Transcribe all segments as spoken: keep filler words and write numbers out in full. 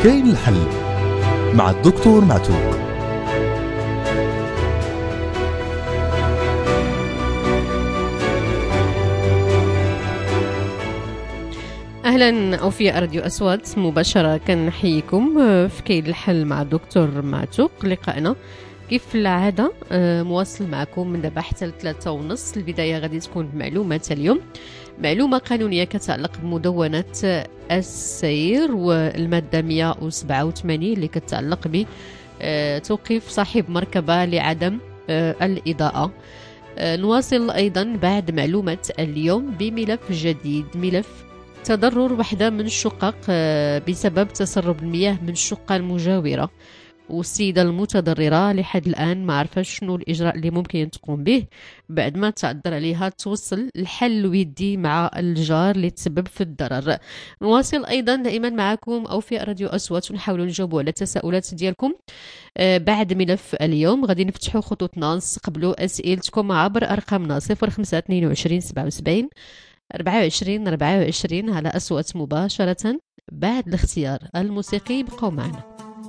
كاين الحل مع الدكتور معتوق. اهلا اوفياء راديو اصوات مباشره، كنحييكم في كاين الحل مع الدكتور معتوق. لقائنا كيف العاده مواصل معكم من دابا حتى لثلاثة ونص. البدايه غادي تكون معلومات اليوم، معلومه قانونيه كتعلق بمدونه السير والماده مئة وسبعة وثمانين اللي كتعلق ب توقيف صاحب مركبه لعدم الاضاءه. نواصل ايضا بعد معلومات اليوم بملف جديد، ملف تضرر وحدة من الشقق بسبب تسرب المياه من الشقة المجاورة، والسيدة المتضررة لحد الآن ما عرفش شنو الإجراء اللي ممكن تقوم به بعد ما تعذر عليها توصل الحل ودي مع الجار اللي تسبب في الضرر. نواصل أيضا دائما معكم أوفياء راديو أصوات ونحاولوا نجاوبوا على التساؤلات ديالكم بعد ملف اليوم. غادي نفتحوا خطوطنا، نستقبلوا أسئلتكم عبر أرقامنا صفر خمسة اثنين وعشرين سبعة وسبعين أربعة وعشرين أربعة وعشرين على أصوات مباشرة بعد الاختيار الموسيقي. بقوا معنا.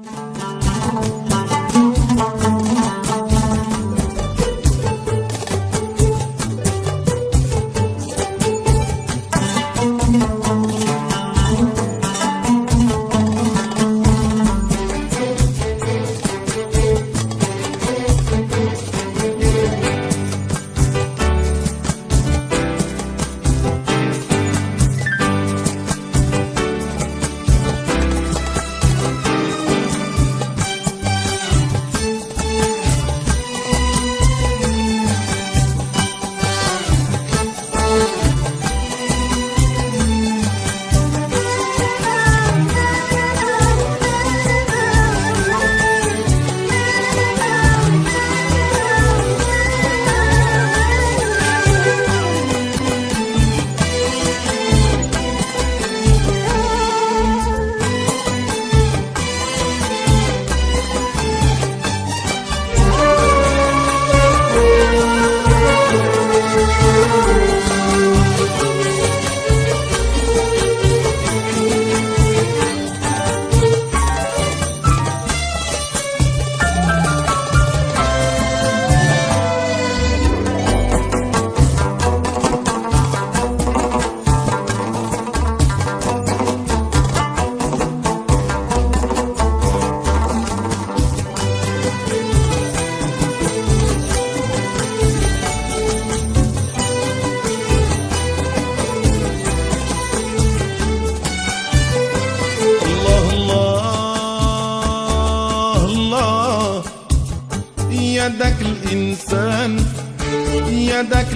يدك الإنسان يدك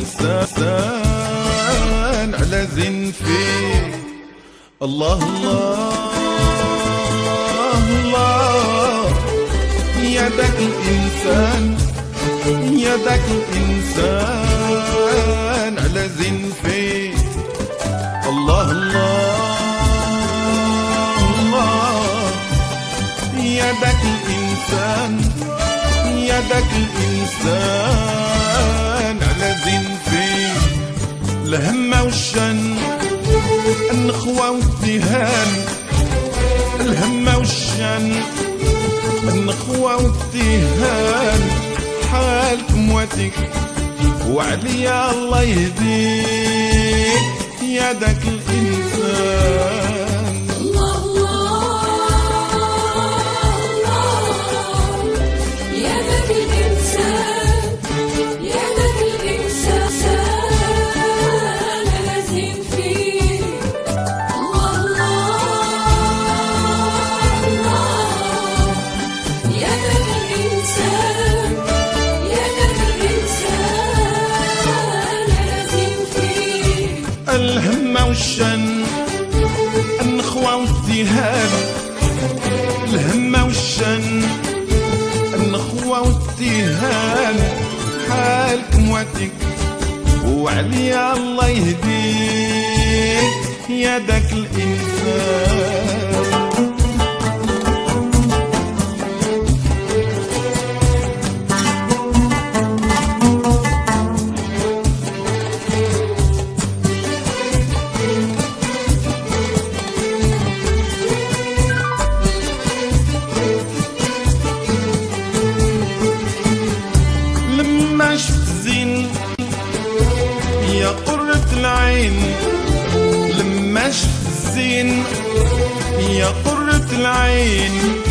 الإنسان على زين فيه. الله الله الله يدك الإنسان يدك الإنسان على زين فيه. الله الله الله يدك الإنسان يدك الإنسان على زين فيه. الهمة والشن النخوة والتهان، الهمة والشن النخوة والتهان، حالك مواتك وعليا الله يهديك يدك الإنسان. الهمة والشن النخوة والتهان، الهمة والشن النخوة والتهان، حالك مواتك وعليا الله يهديك يدك الإنسان. الزين يا قرة العين.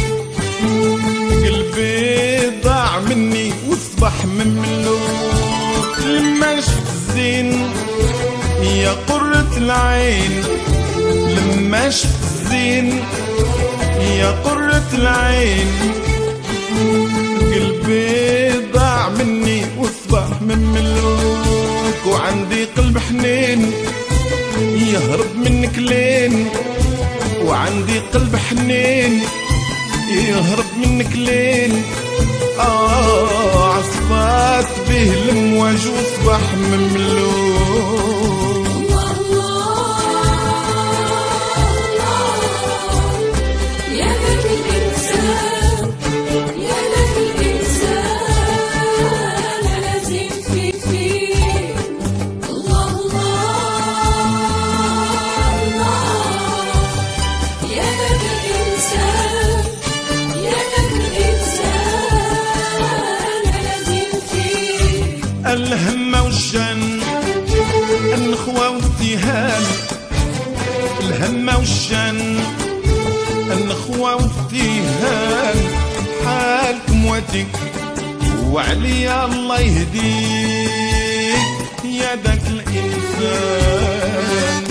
قلبي ضاع مني واصبح مملوك لما شفت الزين يا قرة العين. لما شفت الزين يا قرة العين. قلبي ضاع مني واصبح مملوك وعندي قلب حنين يهرب منك لين. وعندي قلب حنين يهرب منك لين. آه عصفات به المواج واصبح مملوك. الهمة والشن النخوة والتهان. الهمة والشن النخوة والتهان. حالكم واتك وعليا الله يهديك يا داك الإنسان.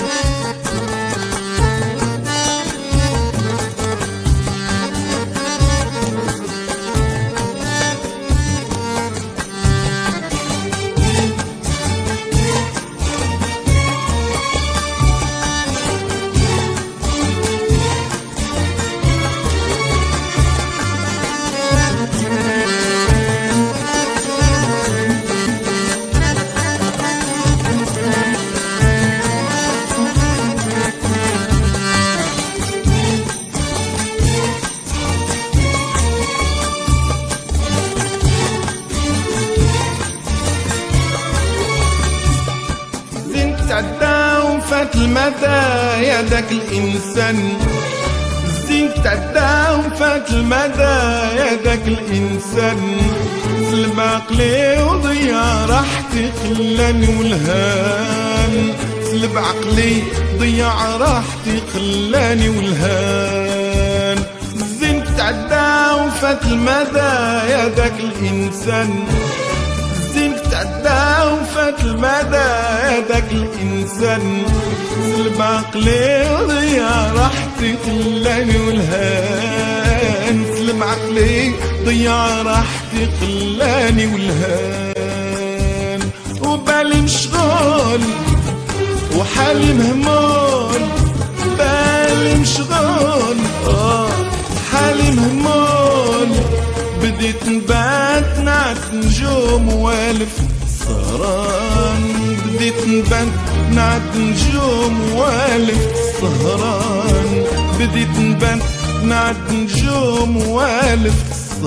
تعدى وفات المدى يا داك الإنسان. الزين تعدى وفات المدى يا داك الإنسان. سلب عقلي وضيع راحتي خلاني والهان. سلب عقلي ضيع راحتي خلاني والهان. الزين تعدى وفات المدى يا داك الإنسان. الزين تعدى وفات المدى يا داك الإنسان. سلب عقلي وضيع راحتي خلاني والهان. سلب عقلي ضيع راحتي خلاني والهان. وبالي مشغول وحالي مهمول. بالي مشغول اه حالي مهمول. بديت نبات نعت نجوم والف سهران. بديت نبات نعت نجوم والف سهران. بديت نبات نعت نجوم والف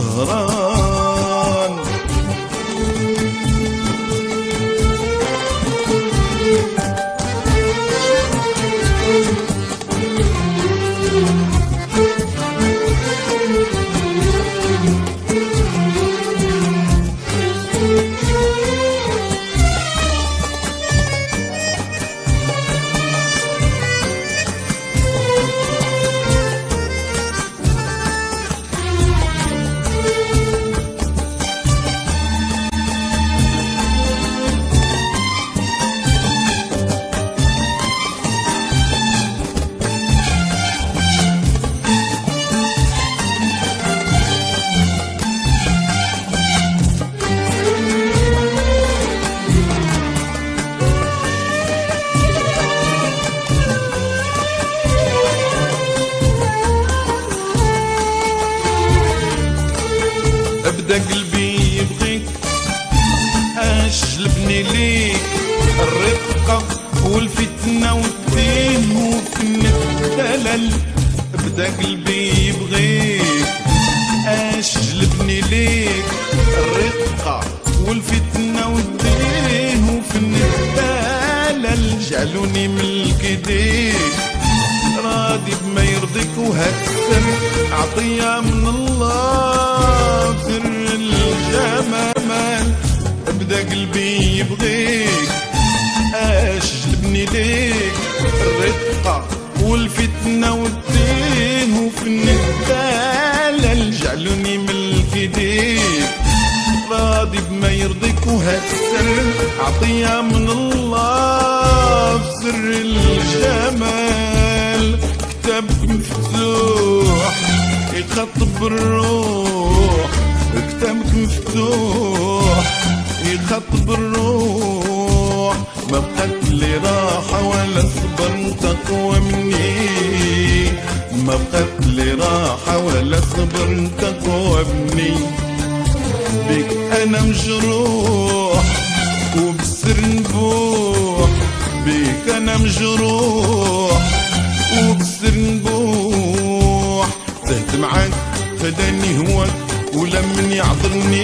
سهران. بدا قلبي يبغيك أجلبني ليك. الرقة والفتنة والدين وفن الدلل. بدا قلبي يبغيك أجلبني ليك. الرقة والفتنة والدين وفن الدلل. جعلوني ملك ايديك راضي بما يرضيك وهالسر عطية من الله. سر الجمال بدا قلبي يبغيك أجلبني ليك. الرقة والفتنة يخطب الروح، كتابك مفتوح يخطب الروح، ما بقت لي راحة ولا صبر تقوى مني، ما بقت لي راحة ولا صبر تقوى مني. بك أنا مجروح وبسر نبوح، بك أنا مجروح وبسر نبوح، تهت معاك خداني هواك ولمن يعذرني،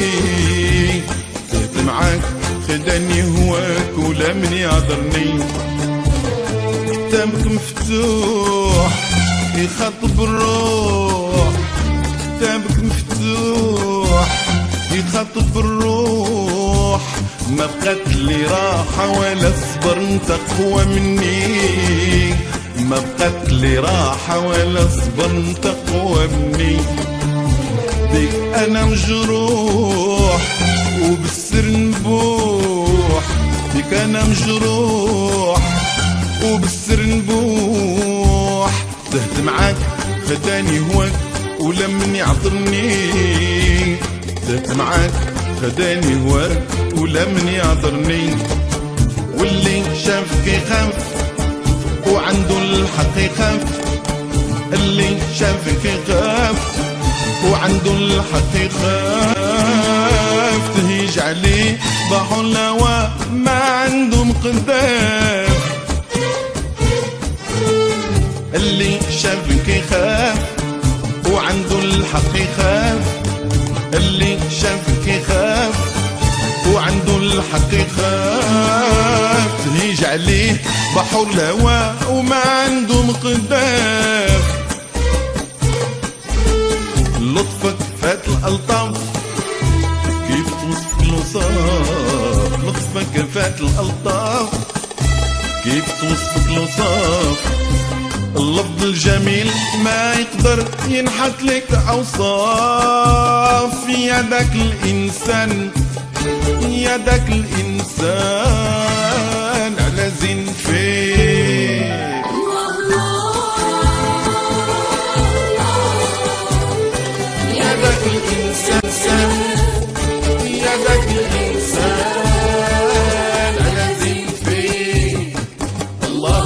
تهت معاك خداني هواك ولمن يعذرني. كتابك مفتوح يخاطب الروح، كتابك مفتوح يخاطب الروح، ما بقت لي راحة ولا صبر تقوى مني، ما بقت لي راحة ولا صبر تقوى مني. بك أنا مجروح وبالسر نبوح، بك أنا مجروح وبالسر نبوح، تهت معاك خداني هواك ولمن يعذرني، تهت معاك خداني هواك ولمن يعذرني. واللي شافك يخاف وعنده الحق يخاف، اللي شافك يخاف وعنده الحق يخاف، تهيج عليه ضاحوا الهوا ما عندهم قذاف. اللي شافك يخاف وعنده الحق يخاف، اللي شافك يخاف وعنده الحق يخاف، تهيج عليه بحر الهوا وما عنده مقداف. لطفك فات الألطاف كيف توصف الوصاف، لطفك فات الألطاف كيف توصف الوصاف. اللفظ الجميل ما يقدر ينحت لك أوصاف، يا داك الإنسان يا داك الإنسان على زين فيك. يا داك الإنسان يا داك الإنسان على زين فيك. الله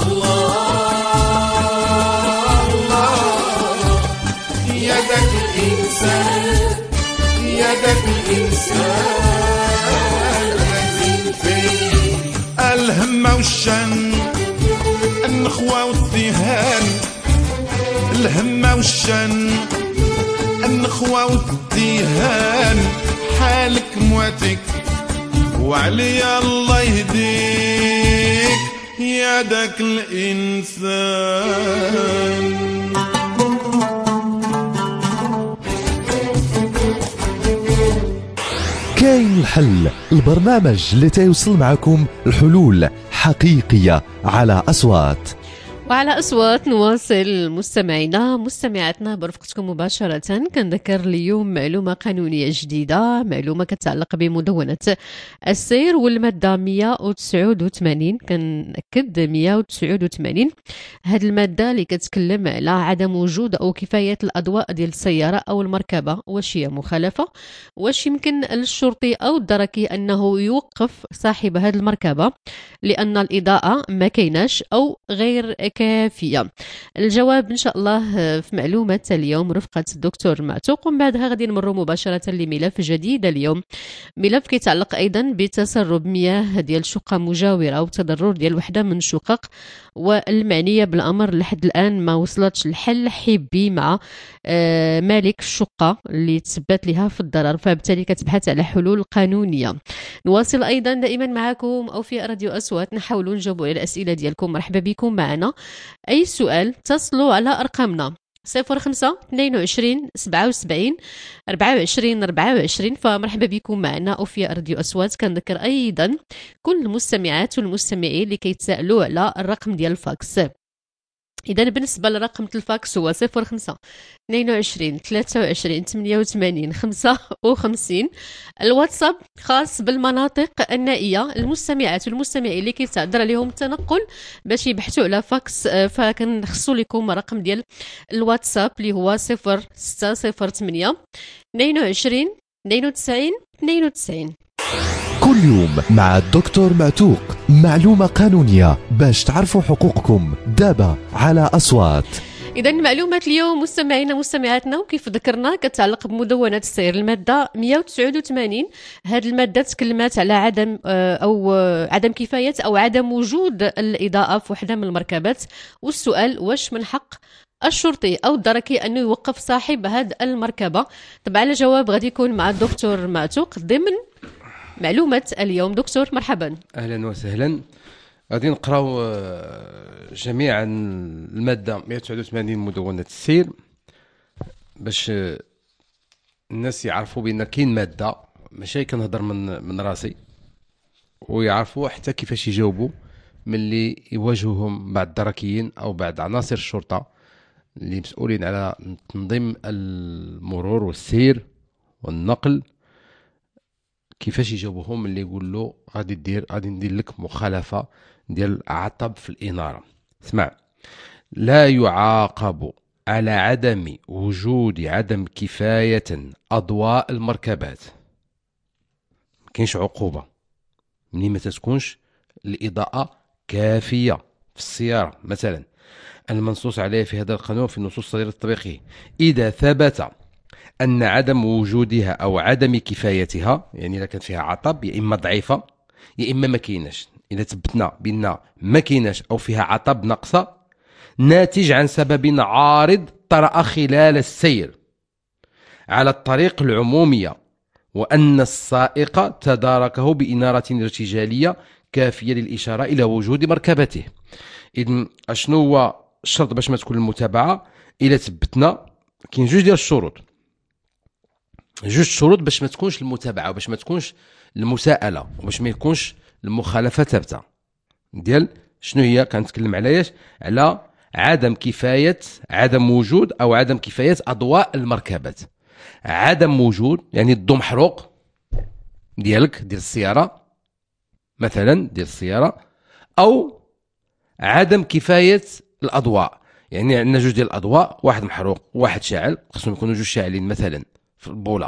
الله الله، يا داك الإنسان يا داك الإنسان الهمة والشن، النخوة والذهان، الهمة والشن، النخوة والذهان، حالك مواتك وعليا الله يهديك يا داك الإنسان. كاين الحل، البرنامج اللي تيوصل معكم الحلول حقيقية على أصوات. وعلى أصوات نواصل مستمعينا مستمعاتنا برفقتكم مباشرة. كنذكر اليوم معلومة قانونية جديدة، معلومة كتعلق بمدونة السير والمادة مئة وتسعة وثمانين. كنأكد مئة وتسعة وثمانين، هاد المادة اللي كتكلم على عدم وجود أو كفاية الأضواء ديال السيارة أو المركبة. واش هي مخالفة؟ واش يمكن للشرطي أو الدركي أنه يوقف صاحب هاد المركبة لأن الإضاءة ما كايناش أو غير كافية؟ الجواب إن شاء الله في معلومة اليوم رفقة الدكتور معتوق، ومن بعدها غادي نمروا مباشرة لملف جديد اليوم، ملف كيتعلق أيضا بتسرب مياه ديال شقة مجاورة وتضرر ديال وحدة من شقق، والمعنية بالأمر لحد الآن ما وصلتش الحل حبي مع آه مالك الشقة اللي تثبت لها في الضرر، فبالتالي كتبحث على حلول قانونية. نواصل أيضا دائما معكم أو في راديو أصوات نحاول نجاوب على الأسئلة ديالكم. مرحبا بكم معنا، أي سؤال تصلوا على أرقامنا صفر خمسة اثنين وعشرين سبعة وسبعين أربعة وعشرين أربعة وعشرين. فمرحبا بكم معنا أو في راديو أصوات. كنذكر أيضا كل المستمعات والمستمعين اللي كيتسائلوا على الرقم ديال الفاكس إذا بالنسبة لرقم الفاكس هو صفر خمسة اثنين وعشرين ثلاثة وعشرين ثمانية وثمانين خمسة وخمسين. الواتساب خاص بالمناطق النائية، المستمعات والمستمعين اللي كيتعذر عليهم التنقل باش يبحثوا على فاكس، فكنخصوا لكم رقم ديال الواتساب اللي هو صفر ستة صفر ثمانية اثنين وعشرين اثنين وتسعين اثنين وتسعين. كل يوم مع الدكتور معتوق، معلومة قانونية باش تعرفوا حقوقكم دابا على أصوات. إذا معلومات اليوم مستمعينا مستمعاتنا، وكيف ذكرنا كتعلق بمدونة السير المادة مئة وتسعة وثمانين. هذه المادة تكلمات على عدم أو عدم كفاية أو عدم وجود الإضاءة في وحدة من المركبات، والسؤال واش من حق الشرطي أو الدركي أنه يوقف صاحب هذه المركبة؟ طبعا الجواب غادي يكون مع الدكتور معتوق ضمن معلومة اليوم. دكتور مرحبا. أهلا وسهلا. غادي نقراو جميعا المادة مئة وتسعة وثمانين مدونة السير باش الناس يعرفوا بأن كاين مادة، ماشي كنهضر من من راسي، ويعرفوا حتى كيفاش يجاوبوا ملي يواجهوهم بعض الدركيين أو بعض عناصر الشرطة اللي مسؤولين على تنظيم المرور والسير والنقل، كيفاش يجاوبوهم اللي يقول له غادي دير غادي ندير لك مخالفه ديال عطب في الاناره. اسمع، لا يعاقب على عدم وجود عدم كفايه اضواء المركبات. مكاينش عقوبه ملي ما تكونش الاضاءه كافيه في السياره. مثلا المنصوص عليه في هذا القانون في النصوص الصادره التطبيقيه، اذا ثبت أن عدم وجودها أو عدم كفايتها، يعني إذا كانت فيها عطب يا إما ضعيفة يا إما ما كايناش، إذا ثبتنا بأن ما كايناش أو فيها عطب ناقصة ناتج عن سبب عارض طرأ خلال السير على الطريق العمومية، وأن السائق تداركه بإنارة ارتجالية كافية للإشارة إلى وجود مركبته. إذن أشنو هو الشرط باش ما تكون المتابعة؟ إذا ثبتنا كاين جوج ديال الشروط، جوج شروط باش ما تكونش المتابعه وباش ما تكونش المساءله وباش ما يكونش المخالفه ثابته. ديال شنو هي؟ كنتكلم على ايش؟ على عدم كفايه عدم وجود او عدم كفايه اضواء المركبات. عدم وجود يعني الضوء محروق ديالك ديال السياره مثلا، ديال السياره، او عدم كفايه الاضواء، يعني عندنا جوج ديال الاضواء، واحد محروق وواحد شاعل، خصهم يكونوا جوج شاعلين مثلا في البوله،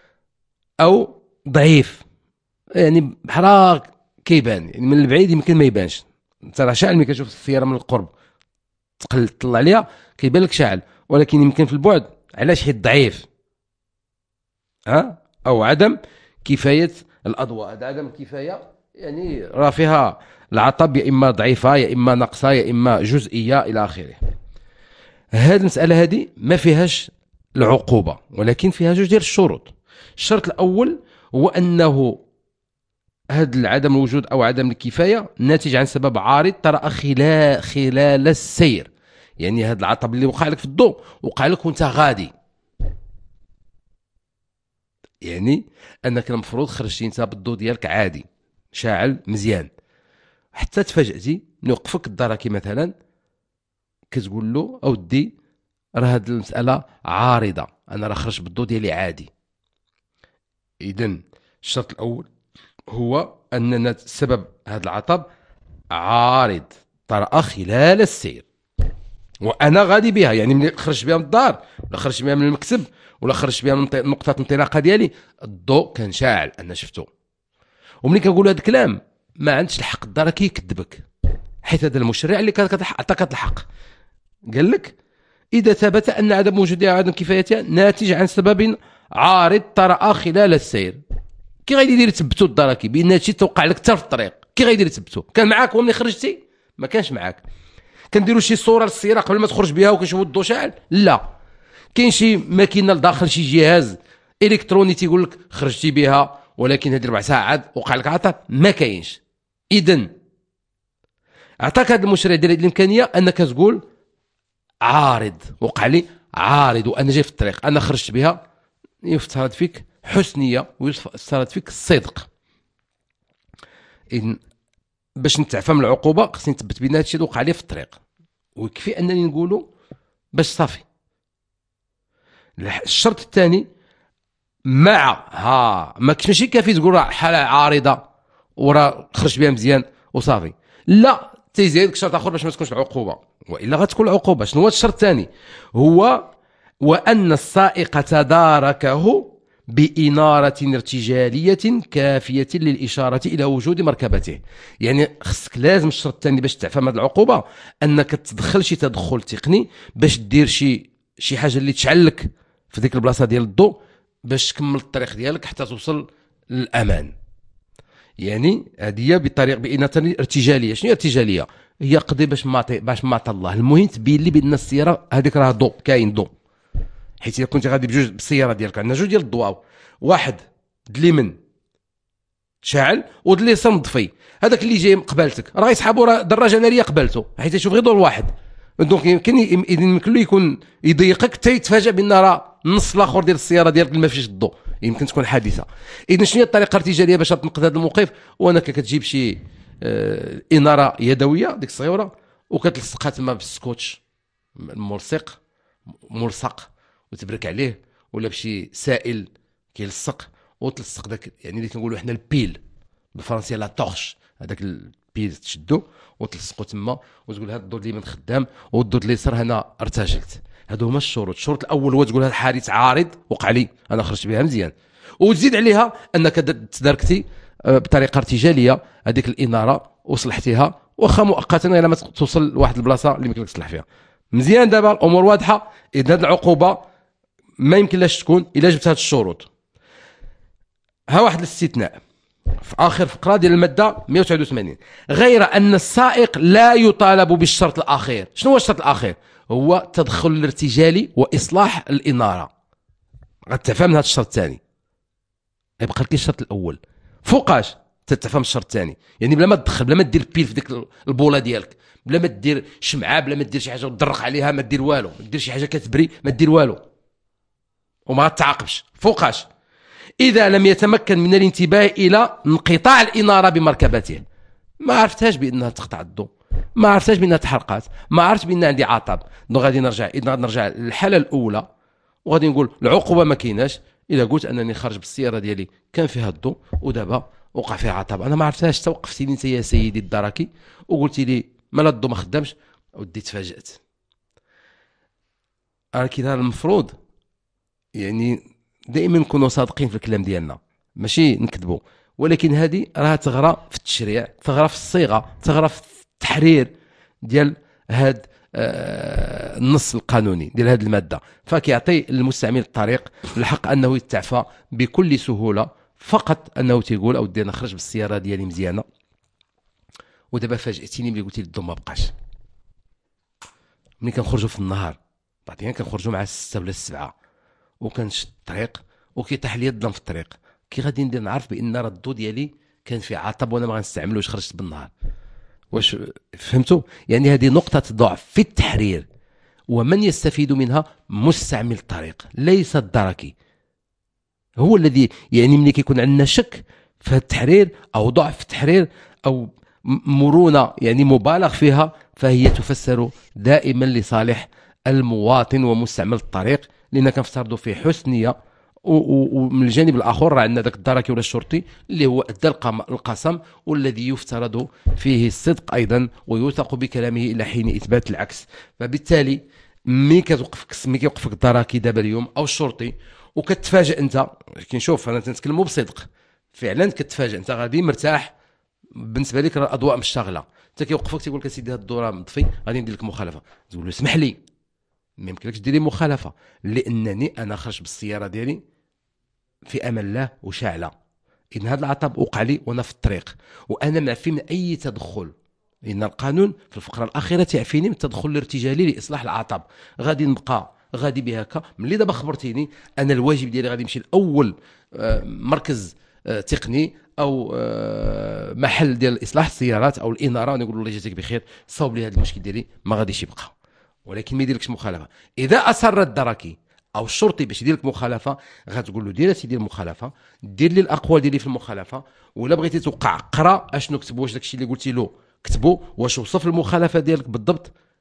او ضعيف يعني حراق كيبان، يعني من البعيد يمكن ما يبانش، انت راه شاعل ملي كتشوف السياره من القرب تقل تطلع عليها كيبان لك شاعل، ولكن يمكن في البعد علاش حيت ضعيف. ها او عدم كفايه الاضواء، هذا عدم كفايه يعني راه فيها العطب يا اما ضعيفه يا اما ناقصه يا اما جزئيه الى اخره. هذه المساله هذه ما فيهاش العقوبه، ولكن فيها جوج ديال الشروط. الشرط الاول هو انه هذا العدم الوجود او عدم الكفايه ناتج عن سبب عارض طرأ خلال خلال السير، يعني هذا العطب اللي وقع لك في الضوء وقع لك وانت غادي، يعني انك المفروض خرجتي انت بالضوء ديالك عادي شاعل مزيان، حتى تفاجأتي من يوقفك الدركي مثلا كتقول له اودي راه هذه المساله عارضه، انا راه خرجت بالضوء ديالي عادي. اذن الشرط الاول هو اننا سبب هذا العطب عارض طرأ خلال السير وانا غادي بها، يعني ملي خرجت بها من الدار ولا خرجت بها من المكتب ولا خرجت بها من نقطه الانطلاقه ديالي الضوء كان شاعل انا شفتو. وملي كنقول هذا الكلام ما عندش الحق الدركي يكذبك، حيث هذا المشرع اللي عطاك الحق قال لك اذا ثبت ان عدم وجودها وعدم كفايتها ناتج عن سبب عارض طرأ خلال السير. كي غادي يدير يثبتو الدركي بان هادشي توقع لك حتى في الطريق؟ كي غادي يدير يثبتو؟ كان معاك هو ملي خرجتي؟ ما كانش معاك. كنديروا شي صوره للسياره قبل ما تخرج بها وكنشوفوا الضوء شاعل؟ لا، كاين شي ماكينه لداخل شي جهاز الكتروني تيقول لك خرجتي بها ولكن هاد ربع ساعات وقع لك عطب، ما كاينش. اذا عطاك هذا المشرع ديال هذه الامكانيه انك تقول عارض، وقع لي عارض وانا جاي في الطريق انا خرجت بها، يفترض فيك حسنيه ويفترض فيك الصدق. اذن باش نتعفى من العقوبه خصني نثبت بان هادشي وقع لي في الطريق، ويكفي انني نقولوا باش صافي. الشرط الثاني مع ها ما كاش ماشي كافي تقول راه حاله عارضه وراه خرج بها مزيان وصافي، لا تيزيدك شرط اخر باش ما تكونش العقوبه، والا غتكون العقوبه. شنو هو الشرط الثاني؟ هو وان السائق تداركه بإنارة ارتجالية كافية للإشارة إلى وجود مركبته. يعني خصك لازم الشرط الثاني باش تعفى من هذه العقوبة أنك تدخل شي تدخل تقني باش دير شي شي حاجة اللي تشعلك في ديك البلاصة ديال الضوء باش تكمل الطريق ديالك حتى توصل للأمان. يعني هذه بطريقة بإنارة ارتجالية. شنو هي ارتجالية؟ هي قضية باش معطي باش معطى الله. المهم تبين لي بأن السيارة هذيك راه ضوء، كاين ضوء. حيت الا كنت غادي بجوج بالسياره ديالك عندنا جوج ديال الضواو، واحد دليمن شاعل ودلي يسار مضفي، هذاك اللي جاي قبالتك راه يسحبوا راه دراجه ناريه قبالته حيت يشوف غير ضوء واحد. دونك يمكن يمكن له يكون يضيقك حتى يتفاجئ بان راه النص الاخر ديال السياره ديالك ما فيش الضوء، يمكن تكون حادثه. اذا شنو هي الطريقه الارتجاليه باش تنقذ هذا الموقف؟ وانك كتجيب شي آه اناره يدويه ديك الصغيره وكتلصقها تما بالسكوتش ملصق ملصق وتبرك عليه ولا بشي سائل كيلصق وتلصق داك، يعني اللي كنقولوا حنا البيل بالفرنسيه لا طورش، هذاك البيل تشدو وتلصقو تما وتقول هذا الضوء اليمين خدام والضوء اليسار هنا ارتجلت. هادو هما الشروط. الشروط الاول هو تقول هذا الحادث عارض وقع لي انا خرجت بها مزيان، وتزيد عليها انك تداركتي بطريقه ارتجاليه هذيك الاناره وصلحتيها واخا مؤقتا الى ما توصل لواحد البلاصه اللي يمكن لك تصلح فيها مزيان. دابا الامور واضحه. اذا هذه العقوبه ما يمكن لاش تكون الا جبت هاد الشروط. ها واحد الاستثناء في اخر فقره ديال الماده مئة وتسعة وثمانين، غير ان السائق لا يطالب بالشرط الاخير. شنو هو الشرط الاخير؟ هو التدخل الارتجالي واصلاح الاناره. غتفهم هذا الشرط الثاني، يبقى لك الشرط الاول فوقاش تتفهم الشرط الثاني. يعني بلا ما تدخل، بلا ما دير بيل في ديك البوله ديالك، بلا ما دير شمعه، بلا ما دير شي حاجه وتدرق عليها، ما دير والو، ما دير شي حاجه كتبري، ما دير والو وما تعاقبش. فوقاش اذا لم يتمكن من الانتباه الى انقطاع الاناره بمركبته. ما عرفتهاش بانها تقطع الضوء، ما عرفتهاش بانها تحرقات، ما عرفت بان عندي عطب. دونك غادي نرجع اذا نرجع للحاله الاولى وغادي نقول العقوبه ما كايناش الا قلت انني خارج بالسياره ديالي كان فيها الضوء ودابا وقع فيها عطب. انا ما عرفتهاش. توقفتي لي انت يا سيدي الدركي وقلتي لي مالا الضوء ما خدامش ودي تفاجات. راه كذا المفروض يعني دائما نكونوا صادقين في الكلام ديالنا، ماشي نكذبوا. ولكن هذه راها تغرى في التشريع، تغرى في الصيغه، تغرى في التحرير ديال هذا آه النص القانوني ديال هذه الماده. فكيعطي المستعمل الطريق الحق انه يتعفى بكل سهوله، فقط انه تيقول اودي انا خرج بالسياره ديالي مزيانه ودابا فاجئتيني ملي قلتي لي الضوء ما بقاش. ملي كنخرجوا في النهار بعضيا كنخرجوا مع الستة ولا السبعة وكنشد الطريق وكيطيح لي الظلام في الطريق، كي غادي ندير نعرف بان راه الضو ديالي كان فيه عطب وانا ما غنستعملوش خرجت بالنهار؟ واش فهمتوا؟ يعني هذه نقطه ضعف في التحرير، ومن يستفيد منها مستعمل الطريق ليس الدركي. هو الذي يعني ملي كيكون عندنا شك في التحرير او ضعف في التحرير او مرونه يعني مبالغ فيها، فهي تفسر دائما لصالح المواطن ومستعمل الطريق، لان كنفترضوا فيه حسن نيه. ومن الجانب الاخر راه عندنا ذاك الدركي ولا الشرطي اللي هو ادى القسم والذي يفترض فيه الصدق ايضا ويوثق بكلامه الى حين اثبات العكس. فبالتالي ملي كتوقفك ملي كيوقفك الدركي دابا اليوم او الشرطي وكتفاجئ انت، كنشوف انا تنتكلموا بصدق فعلا، كتفاجئ انت غادي مرتاح بالنسبه لك راه الاضواء مش شاغله، انت كيوقفك تيقول لك سيدي هذا الضوء راه مطفي غادي ندير لك مخالفه، تقول له اسمح لي ما يمكنلكش ديري مخالفه لانني انا خرجت بالسياره ديالي في امان الله وشاعله. اذا هذا العطب وقع لي وانا في الطريق وانا معفي من اي تدخل، لان القانون في الفقره الاخيره تعفيني من التدخل الارتجالي لاصلاح العطب. غادي نبقى غادي بها هكا. ملي دابا خبرتيني انا الواجب ديالي غادي نمشي لاول مركز تقني او محل ديال اصلاح السيارات او الاناره ونقول له الله يجازيك بخير صاوب لي هذا المشكل ديالي ما غاديش يبقى. ولكن ما يديرلكش مخالفه. اذا اصر الدركي او الشرطي باش يدير لك مخالفه غتقول له دير سيدي المخالفه، دير لي الاقوال ديالي في المخالفه، ولا بغيتي توقع قرا اشنو كتبوا، واش داكشي اللي قلتي له كتبوا، واش وصف المخالفه ديالك بالضبط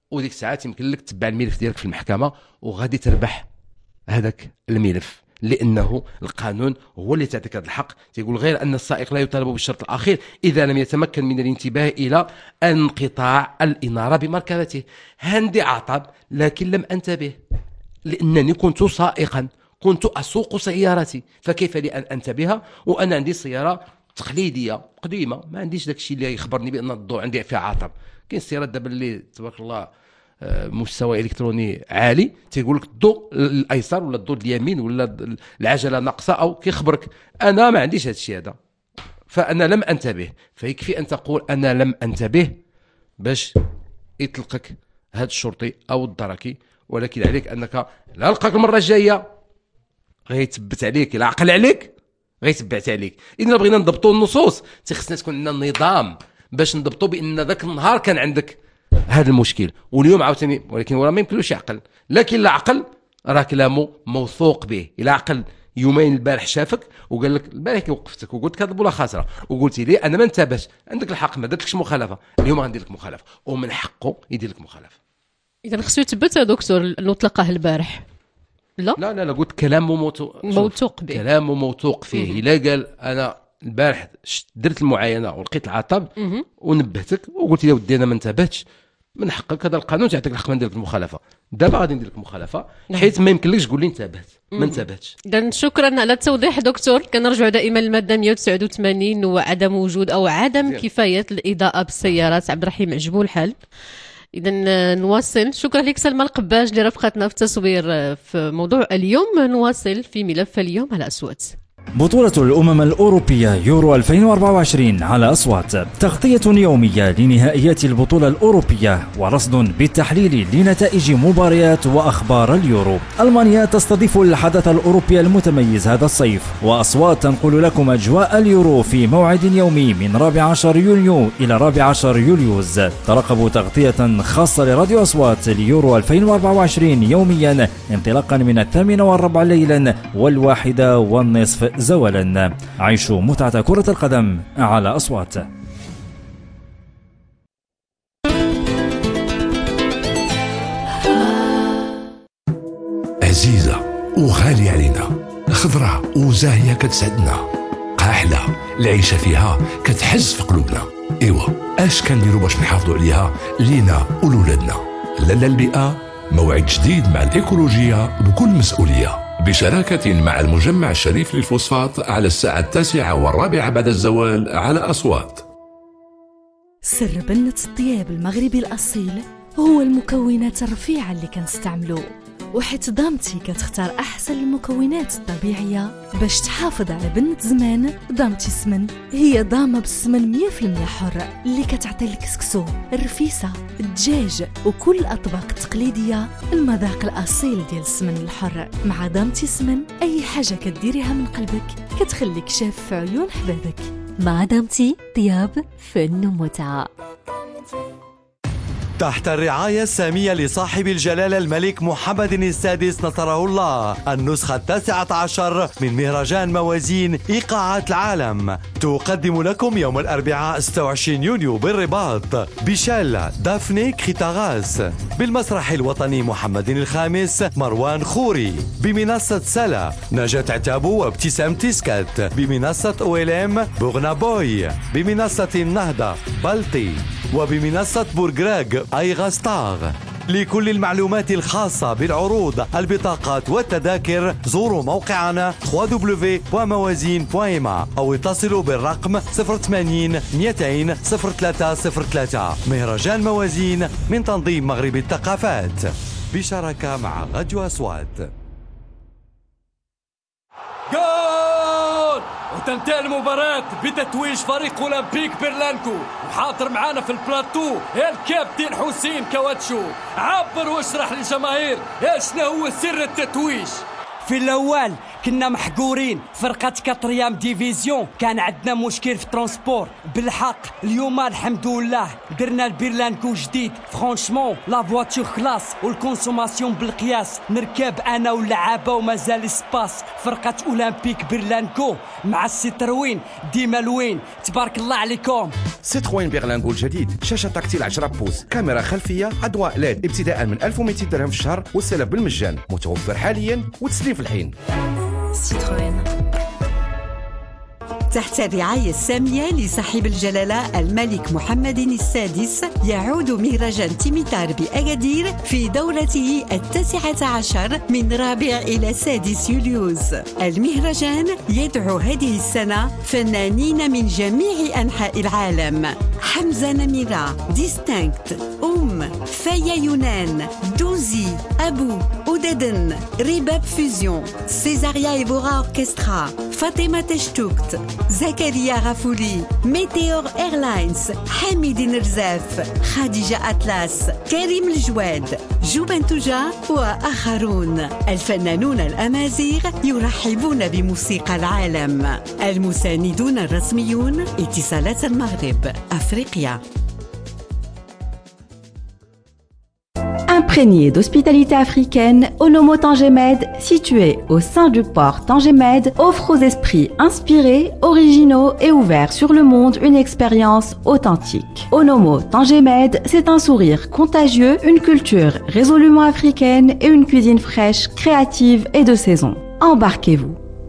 وديك الساعات يمكن لك تتبع الملف ديالك في المحكمه وغادي تربح هذاك الملف، لانه القانون هو اللي تعطيك هذا الحق. تيقول غير ان السائق لا يطالب بالشرط الاخير اذا لم يتمكن من الانتباه الى انقطاع الاناره بمركبته. عندي عطب لكن لم انتبه لانني كنت سائقا، كنت اسوق سيارتي، فكيف لي ان انتبه وانا عندي سياره تقليديه قديمه ما عنديش داك الشيء اللي يخبرني بان الضوء عندي فيها عطب. كاين السيارات دابا اللي تبارك الله مستوى الكتروني عالي تيقول لك الضوء الايسر ولا الضوء اليمين ولا العجله ناقصه او كيخبرك. انا ما عنديش هذا الشيء هذا، فانا لم انتبه. فيكفي ان تقول انا لم انتبه باش يطلقك هذا الشرطي او الدركي، ولكن عليك انك لا لقاك المره الجايه غيثبت عليك، لا عقل عليك غيثبت عليك. اذا بغينا نضبطوا النصوص تخصنا تكون عندنا نظام باش نضبطوا بان ذاك النهار كان عندك هذا المشكل واليوم عاوتاني، ولكن ولا ما يمكنلوش يعقل. لكن لا عقل راه كلامه موثوق به. الى عقل يومين البارح شافك وقال لك البارح كي وقفتك وقلت كذب ولا خاسره وقلتي لي انا ما انتبهش، عندك الحق ما درتلكش مخالفه، اليوم غندير لك مخالفه ومن حقه يدير لك مخالفه. اذا خصو يثبت يا دكتور انه طلقه البارح. لا لا لا, لا قلت كلامه موثوق موثوق به، كلامه موثوق فيه. الا قال انا البارح درت المعاينه ولقيت العطب ونبهتك وقلت لي ودي انا ما انتبهتش، من حقك، هذا القانون تعطيك الحق ندير لك المخالفه. دابا غادي ندير لك المخالفه حيت ما يمكنلكش تقول لي انتبهت ما انتبهتش. اذا شكرا على التوضيح دكتور. كنرجعوا دائما للماده مئة وتسعة وثمانين وعدم وجود او عدم زين. كفايه الاضاءه بالسيارات. عبد الرحيم عجبو الحال. اذا نواصل. شكرا لك سلمى القباش اللي رافقتنا في التصوير في موضوع اليوم. نواصل في ملف اليوم على أصوات. بطولة الأمم الأوروبية يورو ألفين وأربعة وعشرين على أصوات، تغطية يومية لنهائيات البطولة الأوروبية ورصد بالتحليل لنتائج مباريات وأخبار اليورو. ألمانيا تستضيف الحدث الأوروبي المتميز هذا الصيف، وأصوات تنقل لكم أجواء اليورو في موعد يومي من رابع عشر يونيو إلى رابع عشر يوليوز. ترقبوا تغطية خاصة لراديو أصوات اليورو ألفين وأربعة وعشرين يوميا انطلاقا من الثامنة والربع ليلا والواحدة والنصف زوالا. عيشوا متعة كرة القدم على أصوات. عزيزة وغالية علينا، خضرة وزاهية كتسعدنا، قاحلة العيشة فيها كتحز في قلوبنا. ايوا اش كنديروا باش نحافظوا عليها لينا ولولادنا؟ لالا البيئة موعد جديد مع الإيكولوجية بكل مسؤولية، بشراكة مع المجمع الشريف للفوسفات على الساعة التاسعة والرابعة بعد الزوال على أصوات. سر بنة الطياب المغربي الأصيل هو المكونات الرفيعة اللي كنستعملو، وحيت دامتي كتختار أحسن المكونات الطبيعية باش تحافظ على بنة زمان. دامتي سمن هي دامة بالسمن مية في المية حر اللي كتعطي الكسكسو، الرفيسة، الدجاج وكل الأطباق التقليدية المذاق الأصيل ديال السمن الحر. مع دامتي سمن أي حاجة كديريها من قلبك كتخليك شاف في عيون حبابك. مع دامتي طياب فن ومتعة. تحت الرعاية السامية لصاحب الجلالة الملك محمد السادس نصره الله، النسخة التاسعة عشر من مهرجان موازين إيقاعات العالم تقدم لكم يوم الأربعاء ستة وعشرين يونيو بالرباط بشال دافني كريتاغاس، بالمسرح الوطني محمد الخامس مروان خوري، بمنصة سلا نجاة عتابو وابتسام تيسكات، بمنصة أويلام بوغنا بوي، بمنصة النهضة بلطي، وبمنصة بورغراغ أيغا ستار. لكل المعلومات الخاصة بالعروض البطاقات والتذاكر زوروا موقعنا دبليو دبليو دبليو دوت موازين دوت إم أو اتصلوا بالرقم صفر ثمانين مئتين صفر ثلاثة صفر ثلاثة. مهرجان موازين من تنظيم مغرب الثقافات بشراكة مع راديو أصوات. جول! وتنتهي المباراة بتتويج فريق أولمبيك بيرلانكو، وحاضر معانا في البلاتو الكابتن حسين كواتشو. عبر واشرح للجماهير ايش هو سر التتويج. في الاول كنا محقورين فرقه كاتريام ديفيزيون، كان عندنا مشكل في ترونسبور بالحق. اليوم الحمد لله درنا البيرلانكو جديد، فرانشمون لا فواتور كلاس والكونسوماسيون بالقياس. نركب انا واللعابه ومازال سباس. فرقه اولمبيك بيرلانكو مع السيتروين ديما الوين، تبارك الله عليكم. سيتروين بيرلانكو الجديد، شاشه تكتيل عشرة بوس، كاميرا خلفيه، اضواء ليد، ابتداء من ألف ومئتين درهم في الشهر والسلف بالمجان، متوفر حاليا وتسليف الحين. سيتروين تحت الرعاية السامية لصاحب الجلالة الملك محمد السادس، يعود مهرجان تيميتار بأكادير في دورته التاسعة عشر من رابع إلى سادس يوليوز. المهرجان يدعو هذه السنة فنانين من جميع أنحاء العالم: حمزة نميرة، ديستانكت، أم، فايا يونان، دوزي، أبو، أوددن، ريباب فيزيون، سيزاريا إيفورا أوركسترا، فاطمة تشتوكت، زكريا غفولي، ميتيور إيرلاينز، حميد نرزاف، خديجة أطلس، كريم الجواد، جوبان توجا وآخرون. الفنانون الأمازيغ يرحبون بموسيقى العالم. المساندون الرسميون اتصالات المغرب، أفريقيا. Imprégné d'hospitalité africaine, Onomo Tangemed, situé au sein du port Tangemed, offre aux esprits inspirés, originaux et ouverts sur le monde une expérience authentique. Onomo Tangemed, c'est un sourire contagieux, une culture résolument africaine et une cuisine fraîche, créative et de saison. Embarquez-vous.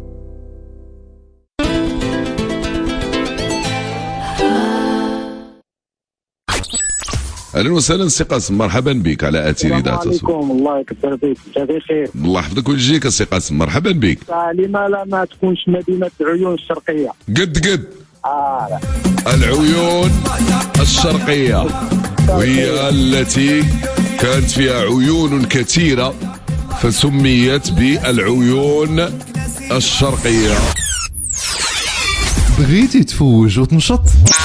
اهلا وسهلا سي قاسم، مرحبا بك على اثير اذاعه الصوت. السلام عليكم، الله يكثر فيك، انت بخير. الله يحفظك ويجزيك سي قاسم، مرحبا بك. لما لا ما تكونش مدينه عيون الشرقيه؟ قد قد آه العيون الشرقيه، وهي التي كانت فيها عيون كثيره فسميت بالعيون الشرقيه. بغيتي تفوج وتنشط؟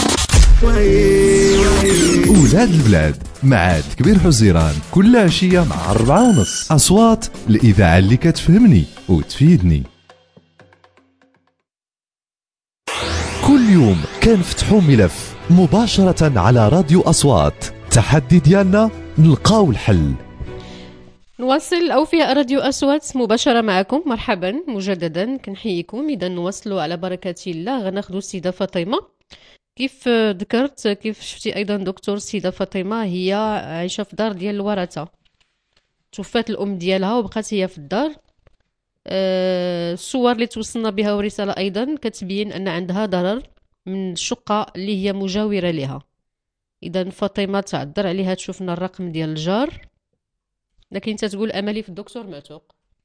أولاد البلاد مع كبير حزيران كل عشية مع أربعة ونص. أصوات الإذاعة اللي كتفهمني وتفيدني. كل يوم كنفتحوا ملف مباشرة على راديو أصوات. تحدي ديالنا نلقاو الحل. نواصل الأوفياء راديو أصوات مباشرة معكم. مرحبا مجددا، كنحييكم. إذا نواصلوا على بركة الله. غناخذوا السيدة فاطمة. كيف ذكرت، كيف شفتي ايضا دكتور، السيده فاطمه هي عايشه في دار ديال الورثه، توفات الام ديالها وبقات هي في الدار. أه الصور اللي توصلنا بها ورساله ايضا كتبين ان عندها ضرر من الشقه اللي هي مجاوره لها. اذا فاطمه تعذر عليها تشوف لنا الرقم ديال الجار، لكن انت تقول املي في الدكتور معتوق.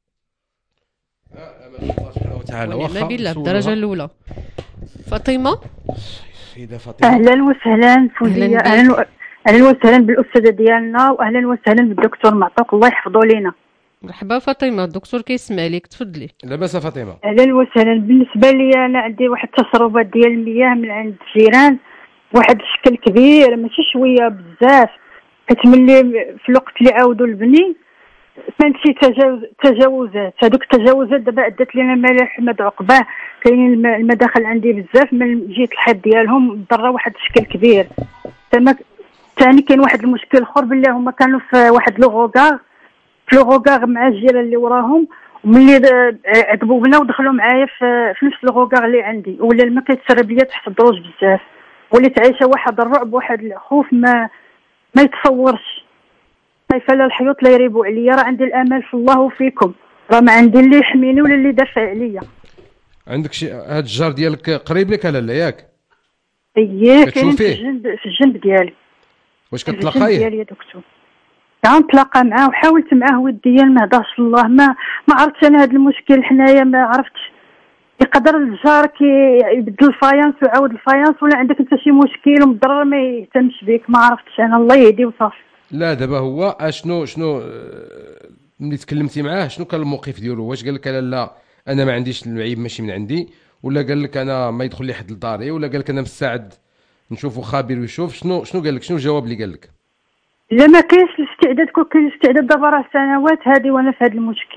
امل الله سبحانه وتعالى واخا بالله بالدرجه الاولى. فاطمه اهلا وسهلا فوزيه، اهلا اهلا وسهلا بالاستاذه ديالنا، واهلا وسهلا بالدكتور معطوق، الله يحفظه لينا. مرحبا فاطمه، الدكتور كيسمع لك، تفضلي. لاباس فاطمه؟ اهلا وسهلا. بالنسبه لي انا عندي واحد التسربات ديال المياه من عند الجيران، واحد الشكل كبير ماشي شويه بزاف، حيت ملي في الوقت اللي عاودوا البني كانت شي تجاوز تجاوزات. هذوك التجاوزات دابا ادت لنا ملاح مدعو قباه، كاينين المداخل عندي بزاف من جهه الحيط ديالهم ضرا واحد الشكل كبير. ثاني كاين واحد المشكل اخر باللي هما كانوا في واحد لوغوكار في لوغوكار مع الجيران اللي وراهم، وملي عذبوا بنا ودخلوا معايا في, في نفس لوغوكار اللي عندي، ولا الماء كيتسرب ليا تحت الدروج بزاف، وليت عايشه واحد الرعب واحد الخوف ما ما يتصورش. خايفه لا الحيوط لا يريبوا عليا. راه عندي الامل في الله وفيكم، راه ما عندي اللي يحميني ولا اللي يدافع عليا. عندك شي هاد الجار ديالك قريب لك ولا لا ياك؟ اييه كاين في الجنب في الجنب ديالي. واش كتلاقايه؟ ديالي يا دكتور غنتلاقى معاه وحاولت معاه وديا ما هضرش. الله ما ما عرفتش انا هذا المشكل حنايا، ما عرفتش. يقدر الجار كي يبدل الفايانس ويعاود الفايانس، ولا عندك انت شي مشكل ومضرر ما يهتمش بك، ما عرفتش انا. الله يهدي وصافي. لا دابا هو اشنو شنو ملي تكلمتي معاه شنو كان الموقف ديالو؟ واش قال لك لا لا انا ما عنديش العيب ماشي من عندي، ولا قال لك انا ما يدخل لي حد لداري، ولا قال لك انا مستعد نشوفوا خبير ويشوف؟ شنو شنو قال لك؟ شنو الجواب اللي قال لك؟ لا ما كاينش الاستعداد، كون كاين الاستعداد دابا راه سنوات هذه وانا في هذا المشكل.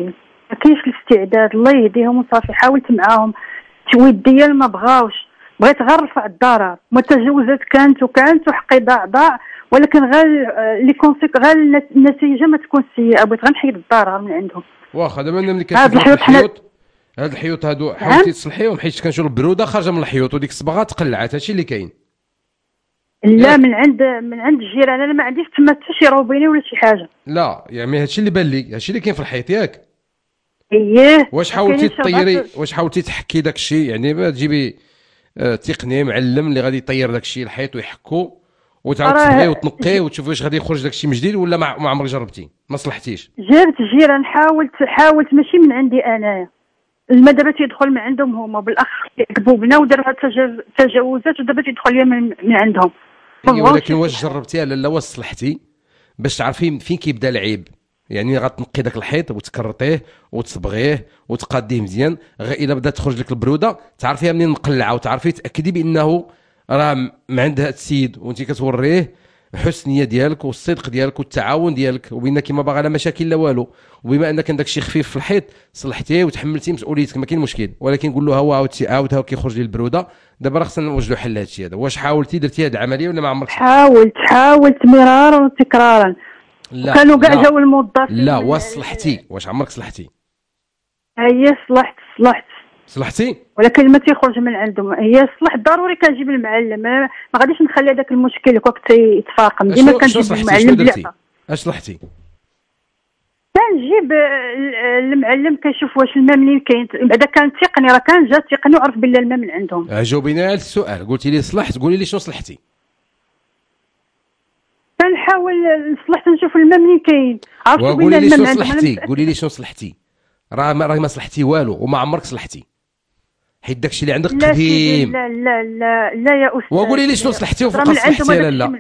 ما كاينش الاستعداد. الله يهديهم وصافي. حاولت معاهم التويد ديال ما بغاوش، بغيت غير رفع الضرر. متجاوزات كانت وكانت وحقي ضاع ضاع، ولكن غير لي كونسيك غير النتيجه ما تكون سيئه. بغيت غير نحيد الضرر من عندهم. واخا دابا انا ملي كنشوف الحيوط هاد الحيوط هادو حاولتي تصلحيهم حيت كنشوف البروده خارجه من الحيوط وديك الصبغه تقلعات. هادشي اللي كاين. لا من عند من عند الجيران. انا ما عنديش تما حتى شي روبيني ولا شي حاجه. لا يعني هادشي اللي بان لي، هادشي اللي كاين في الحيط ياك. اييه. واش حاولتي تطيري، واش حاولتي تحكي داك الشيء يعني ما تجيبي آه تقني معلم اللي غادي يطير داك الشيء الحيط ويحكو وتعاود تصبغيه وتنقيه وتشوفي واش غادي يخرج داك الشيء من جديد ولا ما, ما عمرك جربتي ما صلحتيش؟ جابت الجيران. حاولت حاولت ماشي من عندي انايا. الماء دابا تيدخل من عندهم هما بالاخ يعقبوا بنا وداروا تجاوزات ودابا تيدخل ليا من, من عندهم. ولكن واش جربتيها لا واش صلحتي باش تعرفي فين كيبدا العيب؟ يعني غتنقي داك الحيط وتكرطيه وتصبغيه وتقاديه مزيان، غير الا بدات تخرج لك البروده تعرفيها منين مقلعه وتعرفي تاكدي بانه راه من عند هذا السيد وانت كتوريه حسن النيه ديالك والصدق ديالك والتعاون ديالك وبانك ما باغا لا مشاكل لا والو. وبما انك عندك شي خفيف في الحيط صلحتيه وتحملتي مسؤوليتك ما كاين مشكل. ولكن قول له هو عاودتي عاودها كيخرج لي البروده. دابا راه خصنا نوجدوا حل لهذا الشيء هذا. واش حاولتي درتي هذه العمليه ولا ما عمرك؟ حاولت حاولت مرارا وتكرارا. لا كانوا كاع جاوا الموظفين. لا واش صلحتي؟ واش عمرك صلحتي؟ هي صلحت صلحت صلحتي ولكن ما تيخرج من عندهم. هي صلح ضروري كنجيب المعلم. ما غاديش نخلي هذاك المشكل وقت يتفاقم. ديما كنجيب المعلم بلا. اش صلحتي؟ كنجيب المعلم كيشوف واش الماء منين كاين. بعدا كان تيقني راه كان جا تيقني وعرف بلا الماء من عندهم. جاوبيني على السؤال. قلتي لي صلحت، قولي لي شنو صلحتي؟ كنحاول نصلح نشوف الماء منين كاين. عرفتوا بلا الماء من عندهم. قولي لي شنو صلحتي؟ راه ما راه ما صلحتي والو وما عمرك صلحتي حيت داكشي اللي عندك قديم. لا لا لا لا يا استاذ. وقولي لي شنو صلحتي وفوق صلحتي لا لا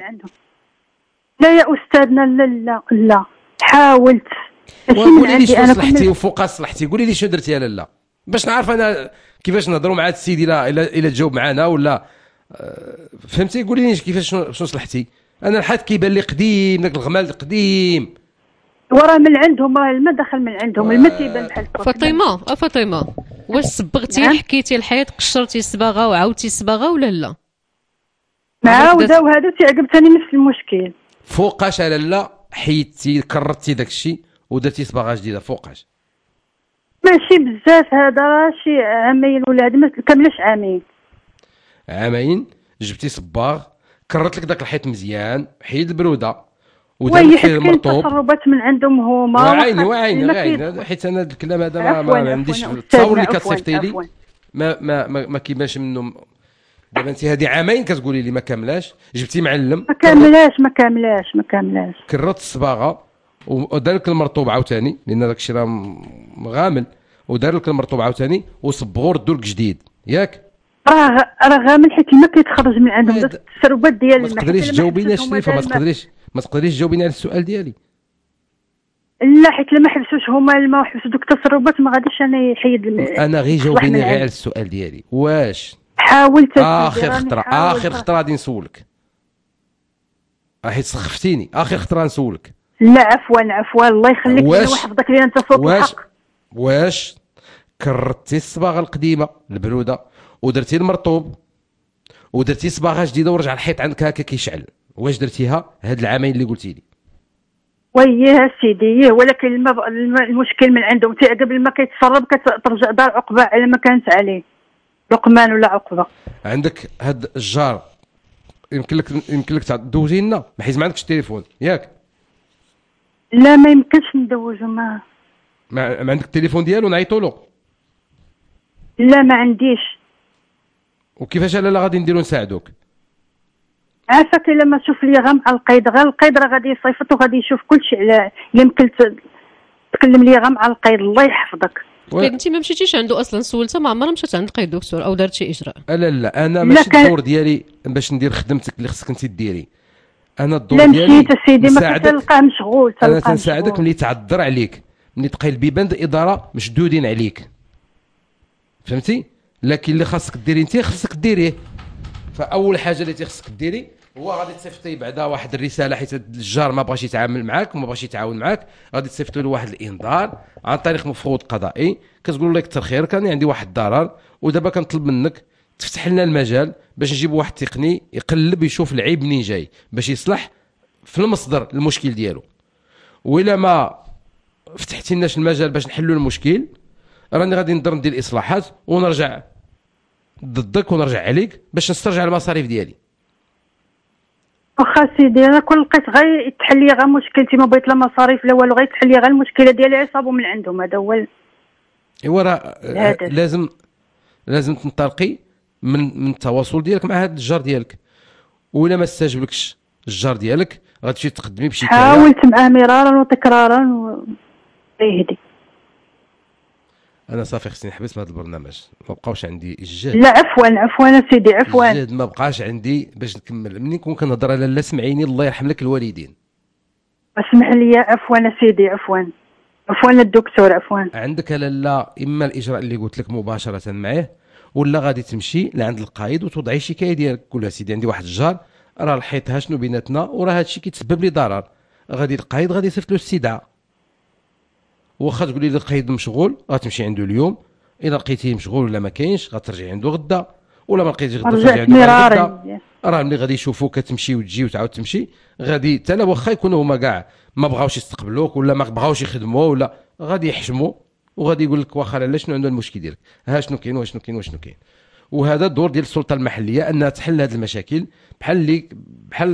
لا يا استاذنا. لا لا لا حاولت. وقولي لي شنو صلحتي وفوق صلحتي. قولي لي شنو درتي لا لا باش نعرف انا كيفاش نهضروا مع هذا السيد الا الا تجاوب معنا ولا فهمتي. قولي لي كيفاش شنو صلحتي. انا الحاد كيبان لي قديم داك الغمال القديم وراه من عندهم. راه الماء دخل من عندهم. الماء تيبان بحال فاطمه. اه فاطمه واش صبغتي نعم. حكيتي الحيط قشرتي الصباغه وعاودتي الصباغه ولا لا؟ معاوده وهذا تيعقب ثاني نفس المشكل. فوقاش لا حيدتي كررتي داك الشيء ودرتي صباغه جديده فوقاش؟ ماشي بزاف هذا. راه شي عامين ولا هذا ما كاملاش عامين. عامين جبتي صباغ كررت لك داك الحيط مزيان حيد البروده ودار فيه المرطوب. تصرفات من عندهم هما. وعيني وعيني وعيني حيت انا هذا الكلام هذا ما, ما عنديش التصور اللي كتصيفطي لي ما ما ما, ما كيبانش منه. دابا انت هذه عامين كتقولي لي ما كاملاش. جبتي معلم ما كاملاش ما كاملاش ما كاملاش كررت الصباغه ودار لك المرطوب عاوتاني لان داك الشيء راه غامل ودار لك المرطوب عاوتاني وصبغوا ردوا لك جديد ياك. راه راه غامل حيت الماء كيتخرج من عندهم. التسربات ديال الماء. ما تقدريش تجاوبيني شريفه. ما تقدريش ما تقدريش تجاوبيني على السؤال ديالي. لا حيت لما حبسوش هما الماء وحبسوا دوك التسربات ما غاديش انا يحيد الماء. انا غير جاوبيني غير على السؤال ديالي. واش حاولت اخر خطره اخر خطره غادي نسولك حيت سخفتيني. اخر خطره نسولك. لا عفوا عفوا الله يخليك. انا وحفظك لي انت صوت واش الحق. واش كررتي الصباغه القديمه البروده ودرتي المرطوب ودرتي صباغه جديده ورجع الحيط عندك هكا كيشعل؟ واش درتيها هاد العامين اللي قلتي لي؟ وياه سيدي. ولكن الماء المشكل من عندهم تيعقب الماء كيتسرب كترجع دار عقبه على ما كانت عليه لقمان ولا عقبه. عندك هاد الجار يمكن لك يمكن لك تدوزي لنا حيت ما عندكش التليفون ياك؟ لا ما يمكنش ندوزو. ما ما عندك التليفون ديالو نعيطوا له؟ لا ما عنديش. وكيفاش لالا غادي نديرو نساعدوك؟ عافاك الا ما تشوف لي غير مع القيد. غير القيد راه غادي يصيفط وغادي يشوف كلشي على يمكن تكلم لي غير مع القيد. الله يحفظك. و... انت ما مشيتيش عنده اصلا سولتها ما عمرها مشات عند القيد دكتور او دارت شي اجراء؟ لا لا انا ماشي كان... الدور ديالي باش ندير خدمتك اللي خصك انت ديري. انا الدور ديالي لا مشيت سيدي ما كتلقاه مشغول. انا تنساعدك ملي تعذر عليك ملي تلقاي البيبان د الاداره مشدودين عليك فهمتي. لكن اللي خاصك ديري انت خاصك ديريه. فاول حاجه اللي خاصك ديري هو غادي تصيفطي بعدا واحد الرساله حيت الجار ما بغاش يتعامل معاك وما بغاش يتعاون معاك، غادي تصيفطوا له واحد الانذار عن طريق مفوض قضائي كتقول له كثر خير كان عندي واحد الضرر ودابا كنطلب منك تفتح لنا المجال باش نجيب واحد التقني يقلب يشوف العيب منين جاي باش يصلح في المصدر المشكل ديالو. وإلا ما فتحتي لناش المجال باش نحلوا المشكل راني غادي نقدر ندير الاصلاحات ونرجع ضدك ونرجع عليك باش نسترجع المصاريف ديالي. واخا سيدي انا كل لقيت غير يتحل لي غير مشكلتي، ما بغيت لا مصاريف لا والو، غير يتحل لي غير المشكله ديالي عصابو من عندهم. هذا هو ايوا راه لازم لازم تنطلقي من من التواصل ديالك مع هذا الجار ديالك، ولا ما استجبلكش الجار ديالك غتمشي تقدمي بشي كلام. حاولت معاه مرارا وتكرارا ويهدي. انا صافي خصني نحبس من هذا البرنامج، ما بقاوش عندي الجهد. لا عفوا عفوا سيدي عفوا، الجهد ما بقاش عندي باش نكمل. ملي نكون كنهضر على لا سمعيني الله يرحم لك الوالدين. اسمح لي عفوا سيدي عفوا عفوا الدكتور عفوا. عندك لالا اما الاجراء اللي قلت لك مباشره معاه، ولا غادي تمشي لعند القايد وتوضعي شكايه ديالك، قول له سيدي عندي واحد الجار راه الحيط ها شنو بيناتنا وراه هذا الشيء كيتسبب لي ضرر. غادي القايد غادي يصيفط له استدعاء، واخا تقولي لي القايد مشغول غتمشي عنده اليوم، اذا لقيتيه مشغول ولا ما كاينش غترجعي عنده غدا، ولا ما لقيتيش غدا ترجعي عنده غدا. راه ملي غادي يشوفوك كتمشي وتجي وتعاود تمشي غادي حتى لا واخا يكونوا هما كاع ما بغاوش يستقبلوك ولا ما بغاوش يخدموا ولا غادي يحشموا وغادي يقول لك واخا لا شنو عنده المشكل ديالك، ها شنو كاين وشنو كاين وشنو كاين. وهذا الدور ديال السلطه المحليه انها تحل هذه المشاكل بحال اللي بحال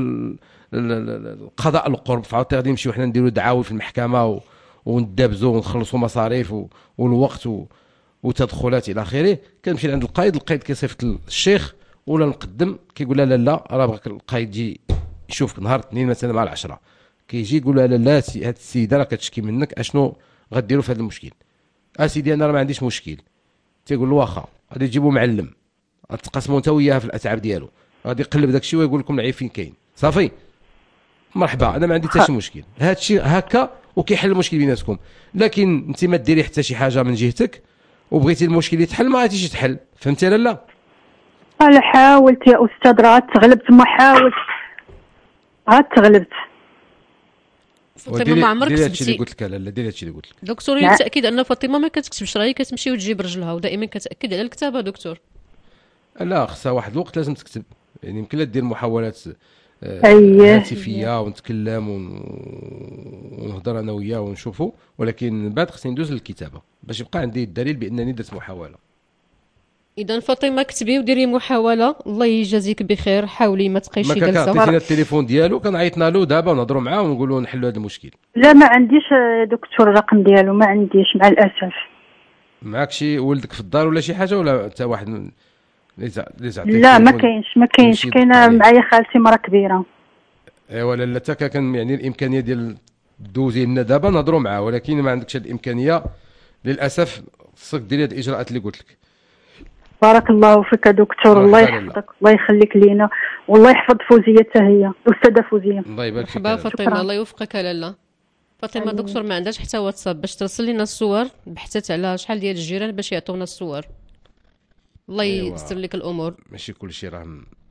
القضاء القرب. فعاوتاني غادي نمشيو حنا نديروا دعاوي في المحكمه و... وندابزوا ونخلصوا مصاريف و... والوقت و... وتدخلات الى اخره. كنمشي عند القايد، القايد كيصيفط الشيخ ولا المقدم كيقول لا لا لا راه بغاك القايد يجي يشوفك نهار اثنين مثلا مع العشرة، كيجي يقول لا لا لا هاد السيده راه كتشكي منك اشنو غديروا في هذا المشكل. اسيدي انا راه ما عنديش مشكل. تيقول له واخا غادي تجيبوا معلم غتقسموا انت وياها في الاتعاب ديالو، غادي يقلب داك الشيء ويقول لكم العيب فين كاين. صافي مرحبا انا ما عندي حتى شي مشكل. هذا الشيء هكا وكيحل المشكل بيناتكم. لكن انت ما ديري حتى شي حاجه من جهتك وبغيتي المشكل يتحل ما غاديش يتحل. فهمتي لا لا؟ انا حاولت يا استاذ راه تغلبت، ما حاولت عاد تغلبت. فاطمه ما عمرك كتبتي؟ ديري هادشي اللي كتبتي؟ قلت لك. لا لا ديري هادشي اللي قلت لك. دكتور للتاكيد ان فاطمه ما كتكتبش، راهي كتمشي وتجي برجلها ودائما كتاكد على الكتابه دكتور. لا خصها واحد الوقت لازم تكتب، يعني يمكن لا دير محاولات أيه. هاتفيه ونتكلم ونهضر انا وياه ونشوفوا، ولكن من بعد خصني ندوز للكتابه باش يبقى عندي الدليل بانني درت محاوله. اذا فاطمه كتبي وديري محاوله، الله يجازيك بخير. حاولي ما تبقيش ما جالسه. كان عطيتينا التليفون ديالو كان عيطنا له دابا ونهضروا معاه ونقولوا نحلوا هذا المشكل. لا ما عنديش دكتور الرقم ديالو، ما عنديش مع الاسف. معاك شي ولدك في الدار ولا شي حاجه ولا حتى واحد من... لا ما كاينش ما كاينش كاينه معايا خالتي مرا كبيره. ايوا لا حتى كان يعني الامكانيه ديال دوزي لنا دابا نهضروا معاه، ولكن ما عندكش هذه الامكانيه للاسف. خصك ديري هذه الاجراءات اللي قلت لك. بارك الله فيك دكتور، الله يحفظك الله يخليك لينا والله يحفظ فوزيه حتى هي الاستاذه فوزيه. الله يبارك فيك. مرحبا فاطمه، الله يوفقك لالا. فاطمه دكتور ما عندهاش حتى واتساب باش ترسل لنا الصور، بحثت على شحال ديال الجيران باش يعطونا الصور. الله يستر لك الامور. ماشي كلشي راه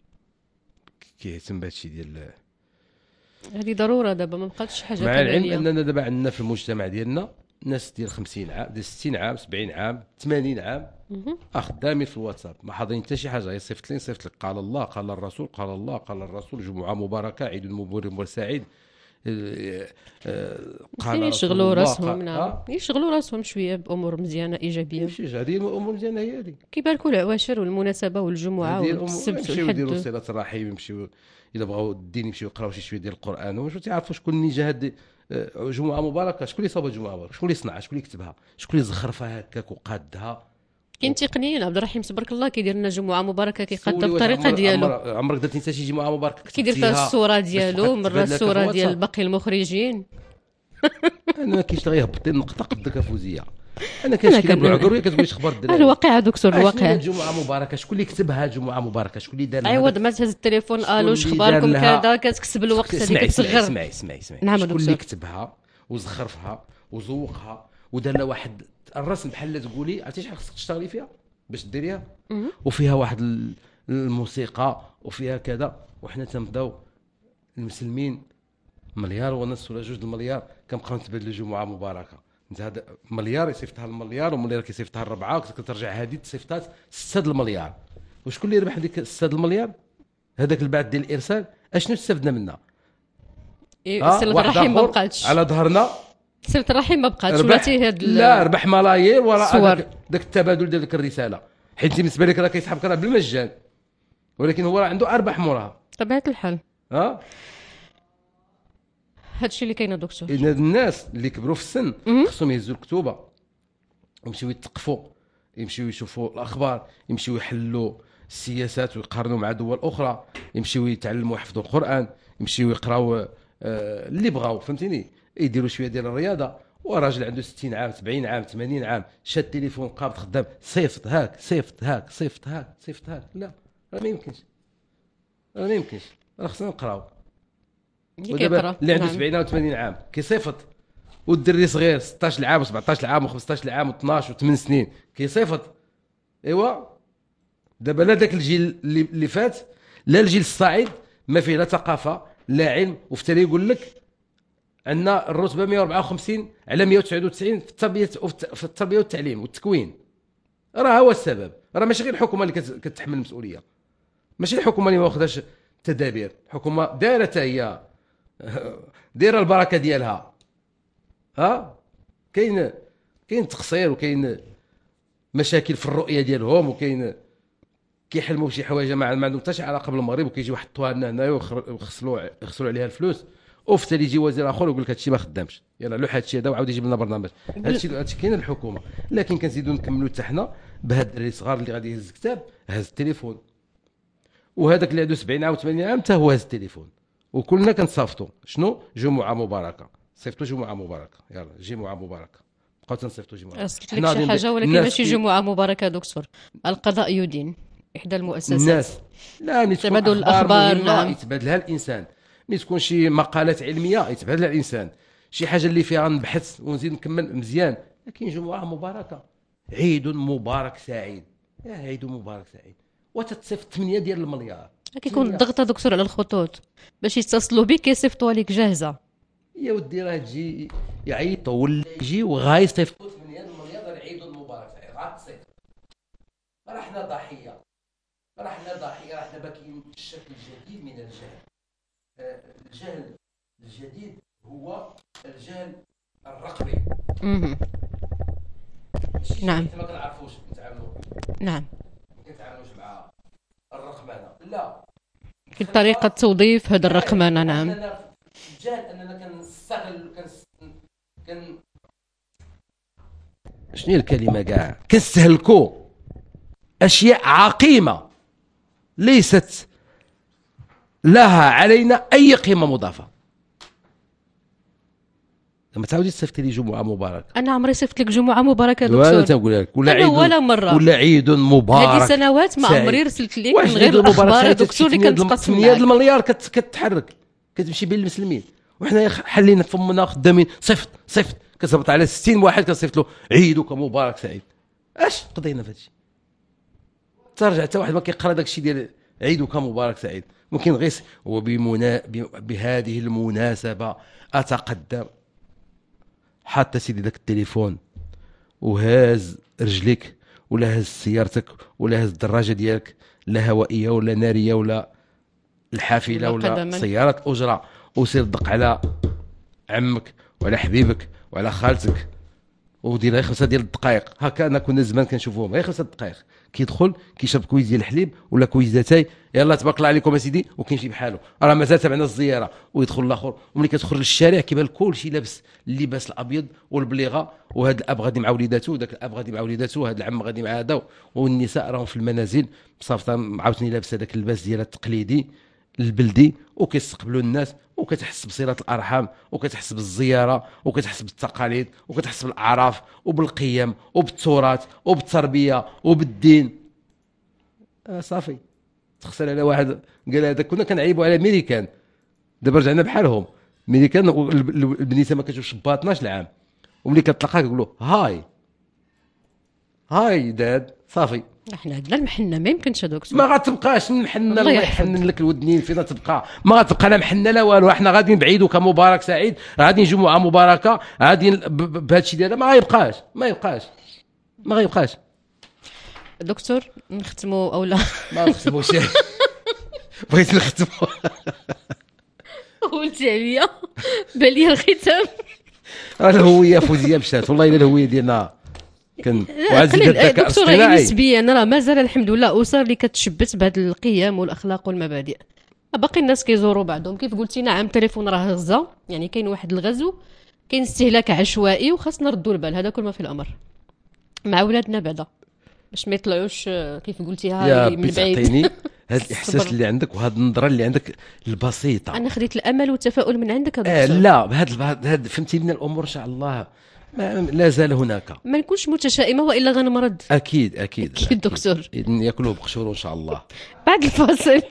كيهتم بهادشي ديال هذه ضروره دابا، ما بقاتش حاجه مع العلم اننا دابا عندنا في المجتمع ديالنا ناس ديال خمسين عام ديال ستين عام سبعين عام ثمانين عام خدامين في الواتساب ما حاضرين حتى شي حاجه. يصيفط لي صيفط لك قال الله قال الرسول قال الله قال الرسول جمعه مباركه عيد مبارك وسعيد. قال يشغلوا راسهم. نعم يشغلوا راسهم شويه بامور مزيانه ايجابيه. ماشي هذه الامور مزيانه هي هذه. كيباركوا العواشر والمناسبه والجمعه والسبت والحد. يمشيو يديروا صله الرحم، يمشيو اذا بغاو الدين يمشيو يقراو شي شويه ديال القران واش تعرفوا شكون اللي جا هاد جمعه مباركه، شكون اللي صاب الجمعه مباركه، شكون اللي صنعها، شكون اللي كتبها، شكون اللي زخرفها هكاك وقادها. كاين تقنيين عبد الرحيم تبارك الله كيدير لنا جمعه مباركه كيقادها بالطريقه ديالو. عمرك درتي انت شي جمعه مباركه كيدير فيها الصوره ديالو مره الصوره ديال باقي المخرجين. انا ما كاينش غير هبطي النقطه قدك فوزيه. انا كنشكي بالعذر وهي كتقول اخبار الدراري. الواقع دكتور الواقع. جمعه مباركه شكون اللي كتبها جمعه مباركه، شكون اللي دار لها؟ ايوا دابا تهز التليفون الو اش اخباركم كذا كتكتب الوقت هذيك كتصغر. اسمعي اسمعي اسمعي نعم شكون اللي كتبها وزخرفها وزوقها ودار لها واحد الرسم بحال تقولي عرفتي شحال خصك تشتغلي فيها باش ديريها، وفيها واحد الموسيقى وفيها كذا، وحنا تنبداو المسلمين مليار ونص ولا جوج المليار كنبقاو نتبادلوا جمعه مباركه. انت هذا مليار يصيفطها المليار ومليار كيصيفطها الربعه وكترجع هذه تصيفطات ستة المليار. وشكون اللي ربح ديك ستة المليار؟ هذاك البعد ديال الارسال اشنو استفدنا منها؟ إيه صله الرحم ما بقاتش على ظهرنا، صله الرحم ما بقاتش ولاتي هاد لا ربح ملايير وراء داك التبادل ديال ديك الرساله، حيت بالنسبه لك راه كيسحبك راه بالمجان، ولكن هو راه عنده ارباح موراها طبيعه الحال. ها هادشي اللي كاين دكتور. إن الناس اللي كبروا في السن خصهم يهزوا الكتوبه ويمشيو يتقفوا، يمشيو يشوفوا الاخبار، يمشيو يحلوا السياسات ويقارنوا مع دول اخرى، يمشيو يتعلموا يحفظوا القران، يمشيو يقراو آه اللي بغاو فهمتيني، يديروا شويه ديال الرياضه. وراجل عنده ستين عام سبعين عام ثمانين عام شاد التليفون قابض خدام صيفط هاك صيفط هاك صيفط هاك صيفط هاك، لا راه ما يمكنش، راه ما يمكنش، راه خصنا نقراو. ودابا اللي عنده سبعين او ثمانين عام كيصيفط، والدري صغير ستطاش عام و17 عام و15 عام و12 و8 سنين كيصيفط. ايوا دابا لا داك الجيل اللي, اللي فات لا الجيل الصاعد ما فيه لا ثقافه لا علم، وفي التالي يقول لك عندنا الرتبه مئة وأربعة وخمسين على مئة وتسعة وتسعين في التربيه في التربيه والتعليم والتكوين. راه هو السبب، راه ماشي غير الحكومه اللي كتحمل المسؤوليه، ماشي الحكومه اللي ما واخداش تدابير، الحكومه دايره حتى هي دايره البركه ديالها. ها كاين كاين تقصير وكاين مشاكل في الرؤيه ديالهم، وكاين كيحلموا بشي حوايج ما عندهم حتى شي علاقه بالمغرب، وكيجيو يحطوها لنا هنايا ويغسلوا يغسلوا عليها الفلوس، وفي التالي يجي وزير اخر ويقول لك هادشي ما خدامش، يلاه لو هادشي هذا وعاود يجيب لنا برنامج. هادشي هادشي كاين الحكومه، لكن كنزيدوا نكملوا حتى حنا بهاد الدراري الصغار اللي غادي يهز كتاب هز التليفون، وهذاك اللي عنده سبعين عام وثمانين عام حتى هو هز التليفون، وكلنا كنصافتوا شنو جمعه مباركه، صيفطوا جمعه مباركه، يلا جمعه مباركه، بقاو تنصيفطوا جمعه. اصلت لك شي حاجه ولكن ماشي جمعه مباركه دكتور، القضاء يدين احدى المؤسسات. الناس لا ملي تبادل الاخبار نعم يتبادلها الانسان، ملي تكون شي مقالات علميه يتبادلها الانسان، شي حاجه اللي فيها نبحث ونزيد نكمل مزيان. لكن جمعه مباركه، عيد مبارك سعيد، يا عيد مبارك سعيد، وتتصيفط ثمانية ديال المليار. كيكون الضغط دكتور على الخطوط باش يتصلوا بك كيصيفطوا لك جاهزه. يا ودي راه تجي يعيطوا ولا يجي وغا يصيفطوا ثمانية المليار راه عيد مبارك سعيد، غا تصيفط. راه حنا ضحيه، راه حنا ضحيه، راه دابا كاين الشكل الجديد من الجهل. آه الجهل الجديد هو الجهل الرقمي. اها نعم ما كنعرفوش نتعاملوا. نعم ما كنتعاملوش مع الرقمنه، لا في طريقه توظيف هذا الرقمنه. نعم الجهل اننا كنستغل كن كن شنو هي الكلمه كاع كنستهلكوا اشياء عقيمه ليست لها علينا اي قيمه مضافه. لما تعاودي تصيفطي لي جمعه مباركه، انا عمري صيفط لك جمعه مباركه دكتور، وانا تنقول لك ولا عيد ولا مره ولا عيد مبارك. هذه سنوات ما عمري رسلت لك من غير الاخبار دكتور اللي كنتقاسم معاك. ثمانية المليار كتحرك كتمشي بين المسلمين، وحنا حلينا فمنا خدامين صيفط صيفط كتهبط على ستين واحد كنصيفط له عيدك مبارك سعيد. اش قضينا في هادشي؟ ترجع حتى واحد ما كيقرا داك الشيء ديال عيدك مبارك سعيد. ممكن غير وبمنا بهذه المناسبه اتقدم حتى سيدي داك التليفون وهاز رجليك ولا هاز سيارتك ولا هاز الدراجه ديالك، لا هوائيه ولا ناريه ولا الحافله ولا قدماً. سياره اجره، وسير دق على عمك وعلى حبيبك وعلى خالتك ودير غير خمسه ديال الدقائق. هكا انا كنا زمان كنشوفوهم غير خمسه دقائق، كيدخل كيشرب كويس ديال الحليب ولا كويس داتاي، يلاه تبارك الله عليكم اسيدي، وكيمشي بحاله، راه مازال تبعنا الزياره. ويدخل الاخر وملي كتخرج للشارع كيبان كلشي لابس اللباس الابيض والبليغه، وهذا الاب غادي مع وليداتو وذاك الاب غادي مع وليداتو وهذا العم غادي مع هذا، والنساء راهم في المنازل بصافطه عاوتاني لابسه داك اللباس ديالها التقليدي البلدي، وكيستقبلوا الناس، وكتحس بصله الارحام، وكتحس بالزياره، وكتحس بالتقاليد، وكتحس بالاعراف وبالقيم وبالتراث وبالتربيه وبالدين. آه صافي تخسر على واحد قال هذا. كنا كنعيبوا على امريكان، دابا رجعنا بحالهم. امريكان البنيته ما كتشوفش با اثناش عام، وملي كتلقاك يقول له هاي هاي داد صافي. احنا عندنا المحنه ما يمكنش دكتور. ما غتبقاش المحنه، الله يحنن لك الودنين فين تبقى، ما غتبقى لا محنه لا والو. احنا غادي نبعيدو كمبارك سعيد، غادي نجيو مع مباركه، غادي بهذا الشيء ديالها ما غيبقاش ما يبقاش ما غيبقاش. دكتور نختموا او لا؟ ما نختموش. بغيت نختموا. قلتي عليا بان لي الختام. الهويه فوزيه مشات والله، الا الهويه ديالنا كان وعزيز الذكاء الاصطناعي نسبيا انا راه مازال الحمد لله اسر اللي كتشبت بهذه القيم والاخلاق والمبادئ. باقي الناس كيزوروا بعضهم كيف قلتي. نعم التليفون راه غزه، يعني كاين واحد الغزو، كاين استهلاك عشوائي، وخاصنا نردوا البال. هذا كل ما في الامر مع ولادنا بعدا باش ما يطلعوش كيف قلتيها من بعيد. تعطيني هذا الاحساس اللي عندك وهذه النظره اللي عندك البسيطه. انا خديت الامل والتفاؤل من عندك آه لا هذا هذا فهمتي من الامور ان شاء الله لا زال هناك. ما نكونش متشائمه والا غنمرض. اكيد اكيد اكيد دكتور. ياكلوه بقشور ان شاء الله. بعد الفاصل.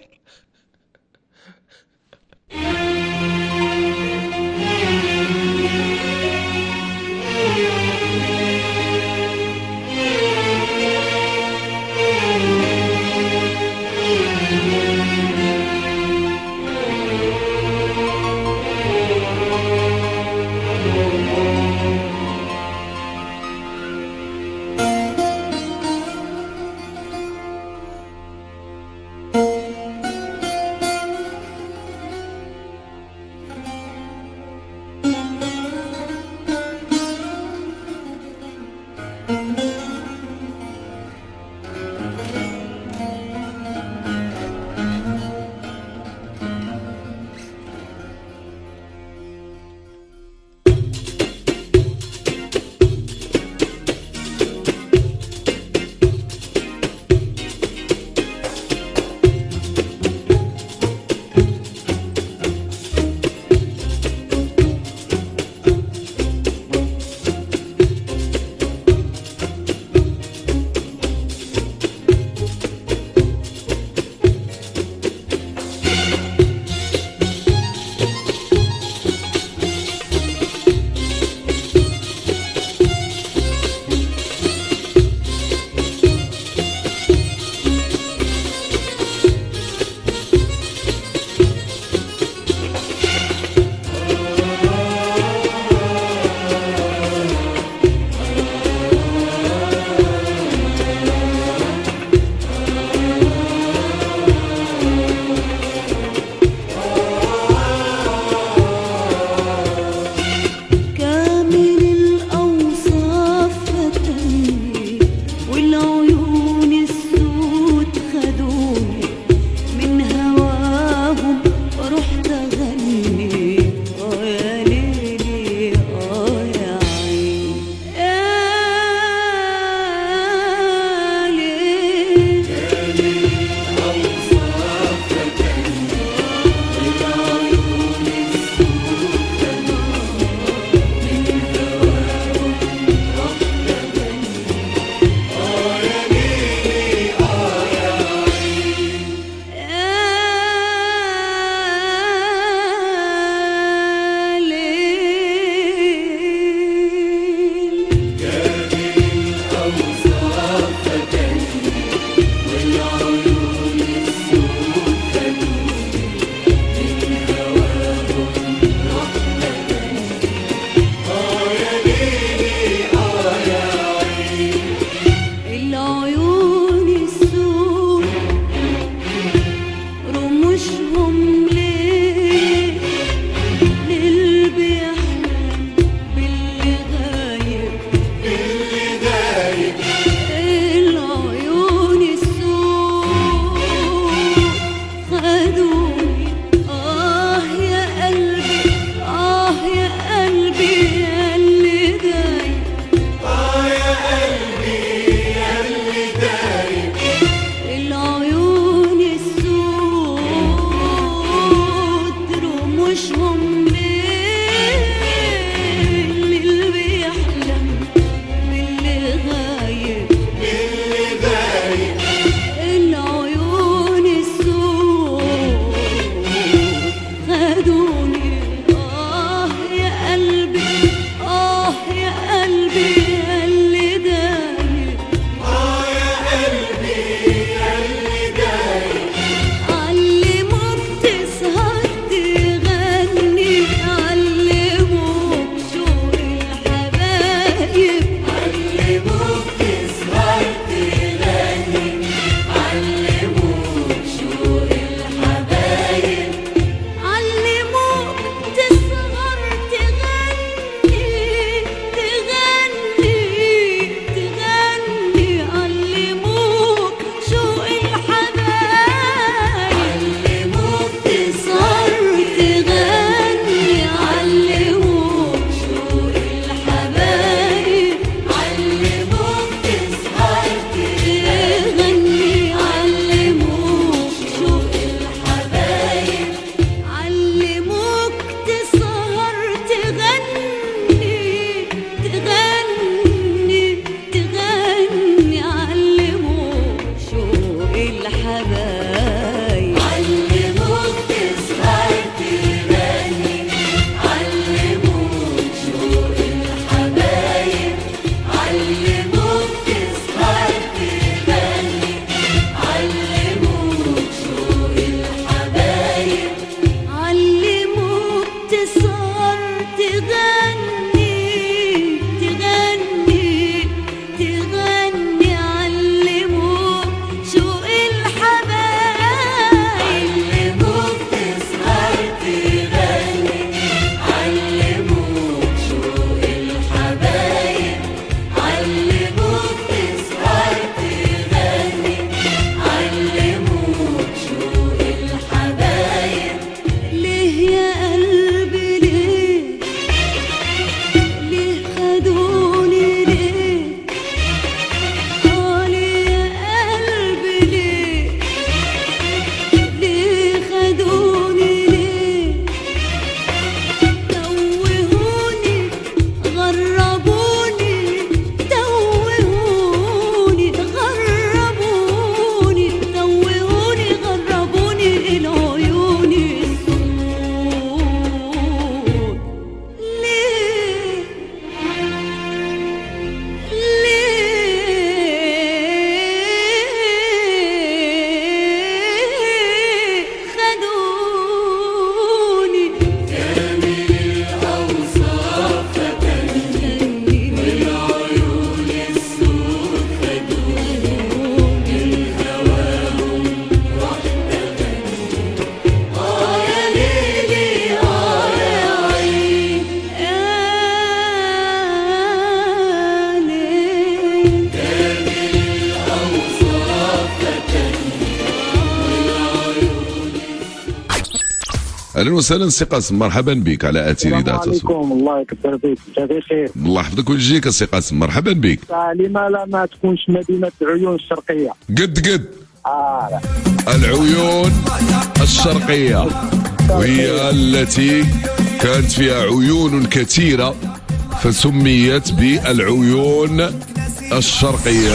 اهلا وسهلا سي قاسم، مرحبا بك على اثير اذاعه اصوات. السلام عليكم، الله يكثر فيك، انت بخير. الله يحفظك ويجزيك سي قاسم، مرحبا بك. لما لا ما تكونش مدينه عيون الشرقيه؟ قد قد آه. العيون الشرقيه وهي التي كانت فيها عيون كثيره فسميت بالعيون الشرقيه.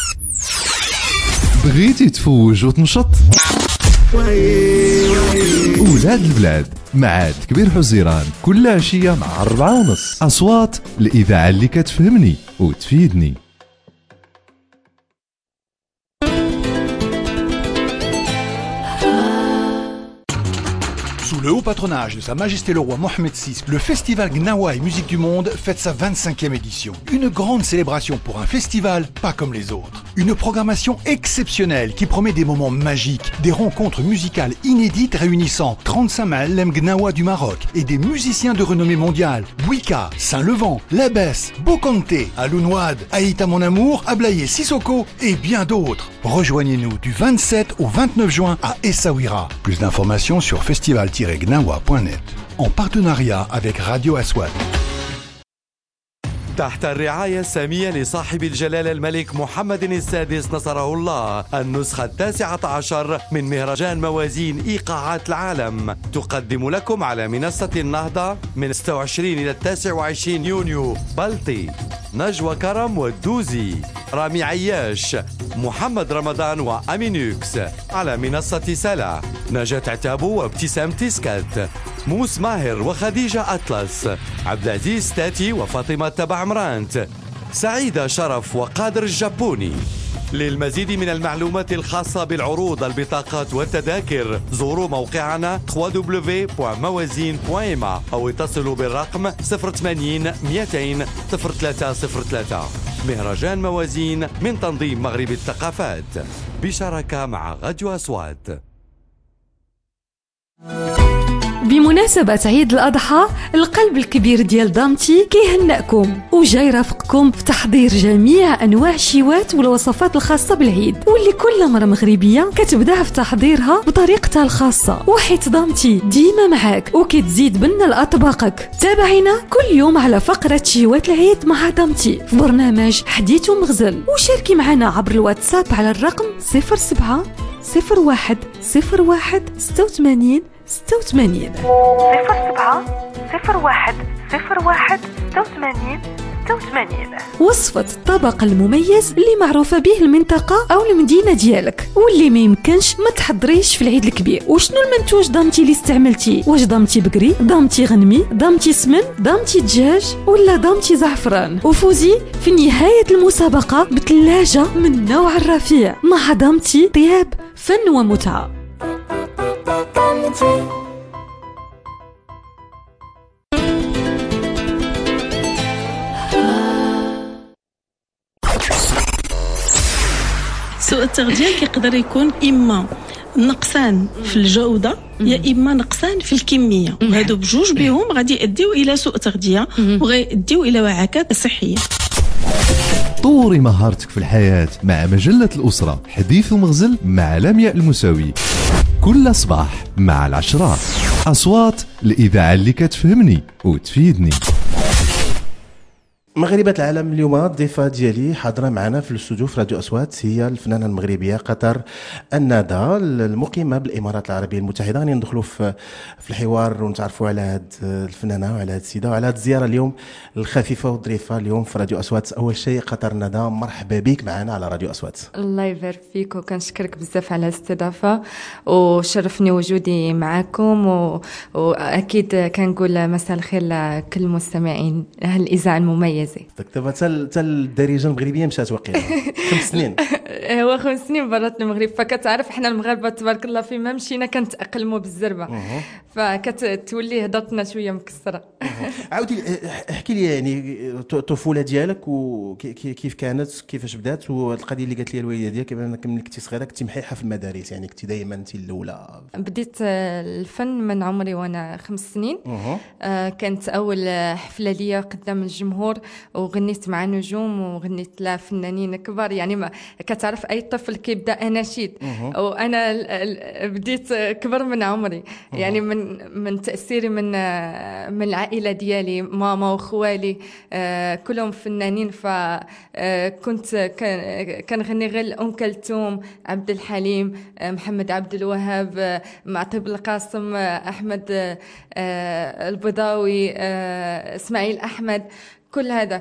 بغيتي تفوج وتنشط؟ ولاد البلاد مع كبير حزيران كل عشية مع أربعة ونص. أصوات الإذاعة اللي كتفهمني وتفيدني. Sous le haut patronage de Sa Majesté le Roi Mohamed six, le festival Gnawa et Musique du Monde fête sa vingt-cinquième édition. Une grande célébration pour un festival pas comme les autres. Une programmation exceptionnelle qui promet des moments magiques, des rencontres musicales inédites réunissant trente-cinq Ma'allem Gnawa du Maroc et des musiciens de renommée mondiale. Bouika, Saint-Levant, Labès, Bokanté, Alounoad, Aïta Mon Amour, Ablaye Sissoko et bien d'autres. Rejoignez-nous du vingt-sept au vingt-neuf juin à Essaouira. Plus d'informations sur festival tiret gnawa point net en partenariat avec Radio Aswad. تحت الرعاية السامية لصاحب الجلالة الملك محمد السادس نصره الله، النسخة التاسعة عشر من مهرجان موازين إيقاعات العالم تقدم لكم على منصة النهضة من ستة وعشرين إلى تسعة وعشرين يونيو بلطي، نجوى كرم والدوزي، رامي عياش، محمد رمضان وأمينوكس. على منصة سلا نجاة عتابو وابتسام تيسكات، موس ماهر وخديجة أطلس، عبد العزيز تاتي وفاطمة تبع عمرانت، سعيدة شرف وقادر الجابوني. للمزيد من المعلومات الخاصة بالعروض، البطاقات والتذاكر زوروا موقعنا دبليو دبليو دبليو دوت موازين دوت إم أو اتصلوا بالرقم صفر ثمانين مئتين صفر ثلاثة صفر ثلاثة. مهرجان موازين من تنظيم مغرب الثقافات بشراكة مع راديو أصوات. بمناسبة عيد الأضحى القلب الكبير ديال دامتي كيهنأكم وجاي رافقكم في تحضير جميع أنواع الشيوات والوصفات الخاصة بالعيد، واللي كل مرة مغربية كتبداها في تحضيرها بطريقتها الخاصة، وحيت دامتي ديما معاك وكتزيد بنا لأطباقك. تابعينا كل يوم على فقرة شيوات العيد مع دامتي في برنامج حديث ومغزل، وشاركي معنا عبر الواتساب على الرقم صفر سبعة صفر واحد صفر واحد ستة وثمانين ستة وثمانين صفر سبعة صفر واحد صفر واحد ستة وثمانين ستة وثمانين. وصفة الطبق المميز اللي معروفة به المنطقة أو المدينة ديالك واللي ما يمكنش ما تحضريش في العيد الكبير. وشنو المنتوج دامتي اللي استعملتي؟ واش دامتي بقري، دامتي غنمي، دامتي سمن، دامتي دجاج ولا دامتي زعفران؟ وفوزي في نهاية المسابقة بثلاجة من نوع الرفيع مع دامتي طياب فن ومتعة. سوء التغذية كيقدر يكون إما نقصان في الجودة يا إما نقصان في الكمية، وهادو بجوج بهم غادي يؤديو إلى سوء تغذية وغيؤديو إلى وعكات صحية. طوري مهارتك في الحياة مع مجلة الأسرة حديث ومغزل مع لمياء المساوي كل صباح مع العشرات. أصوات الإذاعة اللي كتفهمني وتفيدني. مغربات العالم اليوم الضيفة ديالي حاضرة معنا في الاستوديو في راديو أصوات هي الفنانة المغربية قطر الندى المقيمة بالإمارات العربية المتحدة. غادي ندخلوا في في الحوار ونتعرفوا على هاد الفنانة وعلى هاد السيدة وعلى هاد الزيارة اليوم الخفيفة والظريفة اليوم في راديو أصوات. أول شيء قطر الندى مرحبا بك معنا على راديو أصوات. الله يبارك فيك وكنشكرك بزاف على الاستضافة وشرفني وجودي معكم و... وأكيد كنقول مساء الخير لكل المستمعين هالإذاعة المميزة. دابا حتى الدارجه المغربيه مشات واقيلا خمس سنين. هو خمس سنين برات المغرب، فكتعرف حنا المغاربه تبارك الله فيما مشينا كنتاقلموا بالزربه فكتولي هضرتنا شويه مكسره. عاودي احكي لي يعني الطفوله ديالك وكيف كانت كيفاش بدات والقضيه اللي قالت لي الوالده ديالك انك ملي كنتي صغيره كنتي محيحه في المدارس يعني كنتي دائما انت الاولى. بديت الفن من عمري وانا خمس سنين. أه كانت اول حفله ليا قدام الجمهور وغنيت مع نجوم وغنيت لفنانين كبار. يعني ما كتعرف اي طفل كيبدا اناشيد، وانا ال- ال- بديت كبر من عمري. يعني من من تاثيري من من العائله ديالي، ماما وخوالي آه، كلهم فنانين. فكنت كنغني غير ام كلثوم، عبد الحليم، آه، محمد عبد الوهاب، آه، معطي القاسم، آه، احمد آه، البيضاوي، آه، اسماعيل احمد، كل هذا.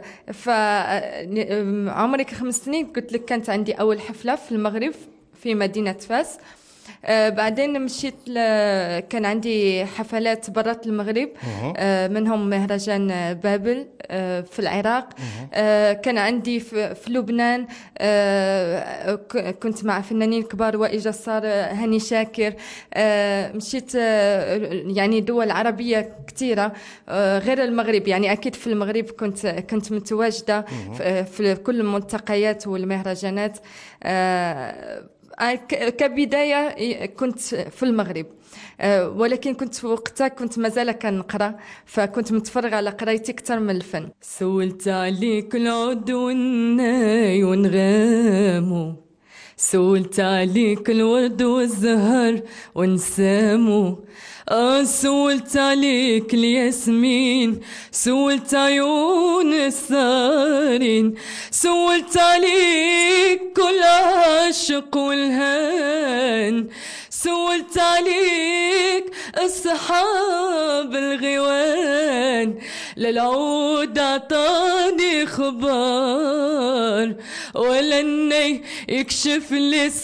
فعمري خمس سنين قلت لك كانت عندي اول حفله في المغرب في مدينه فاس. آه بعدين مشيت ل... كان عندي حفلات برات المغرب، آه منهم مهرجان بابل آه في العراق، آه كان عندي في, في لبنان، آه كنت مع فنانين كبار، وائل جسار، هاني شاكر. آه مشيت آه يعني دول عربية كثيرة آه غير المغرب. يعني أكيد في المغرب كنت كنت متواجدة في, في كل الملتقيات والمهرجانات. آه كبداية كنت في المغرب، ولكن كنت وقتها كنت مازال كنقرا، فكنت متفرغة على قرايتي أكثر من الفن. سولت عليك العود والناي ونغامو، سولت عليك الورد والزهر ونسامو، آه سولت عليك الياسمين، سولت عيون السارين، سولت عليك كل عاشق والهان، سولت عليك الصحاب الغوان، للعود عطاني خبار ولا الني يكشف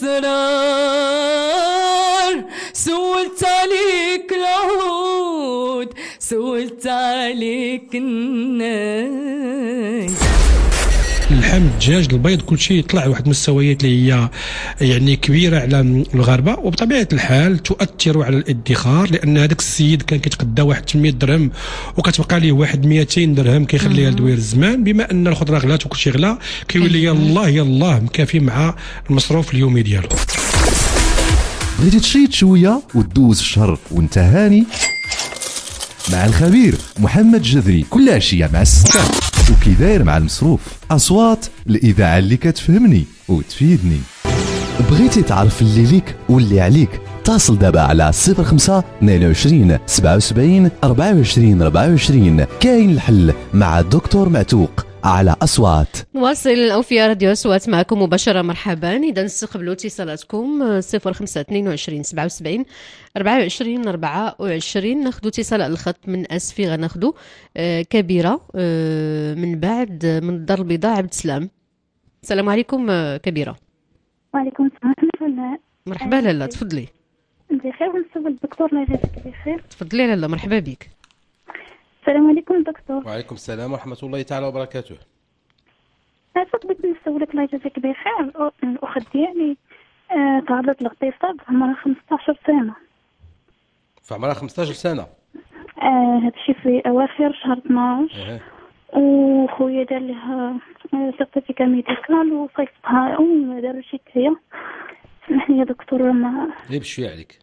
الاسرار. سولت عليك العود، سولت عليك الناي. اللحم، الدجاج، البيض، كل شيء يطلع واحد المستويات اللي هي يعني كبيره على الغربه، وبطبيعه الحال تؤثر على الادخار، لان هذاك السيد كان كيتقدى واحد ثمانمائة درهم وكتبقى ليه واحد مئتين درهم كيخليها لدوير الزمان. بما ان الخضره غلات وكل شيء غلا، كيولي يلاه يلاه مكافي مع المصروف اليومي ديالو. بغيتي تشيط شويه وتدوز الشهر وانت هاني مع الخبير محمد جذري كل عشيه مع الستة، وكي داير مع المصروف. اصوات الاذاعه اللي كتفهمني وتفيدني. بغيتي تعرف اللي ليك واللي عليك؟ اتصل دابا على صفر خمسة اثنين وعشرين سبعة وسبعين أربعة وعشرين أربعة وعشرين. كاين الحل مع الدكتور معتوق على أصوات. نواصل الأوفياء راديو أصوات معكم مباشرة. مرحبا. إذا نستقبلوا اتصالاتكم صفر خمسة اثنين وعشرين سبعة وسبعين أربعة وعشرين أربعة وعشرين. ناخذوا اتصال على الخط من أسفي، غناخذوا آه كبيرة آه من بعد من الدار البيضاء عبد السلام. السلام عليكم آه كبيرة. وعليكم السلام ورحمة الله. مرحبا لاله، تفضلي. بخير، ونسول الدكتور الله يجازيك بخير. تفضلي لاله، مرحبا بك. السلام عليكم دكتور. وعليكم السلام ورحمة الله تعالى وبركاته. فقط بغيت نسولك الله يجازيك بخير. الأخت ديالي آه تعرضت لاغتصاب عمرها خمسطاش سنة. في عمرها خمسطاش سنة؟ آه هذا الشيء في أواخر شهر اثناش. أه. وخويا دار لها سيرتيفيكا ميديكال وصيفطها وداروا شكاية. سمحني يا دكتور ما ليه بشوية عليك.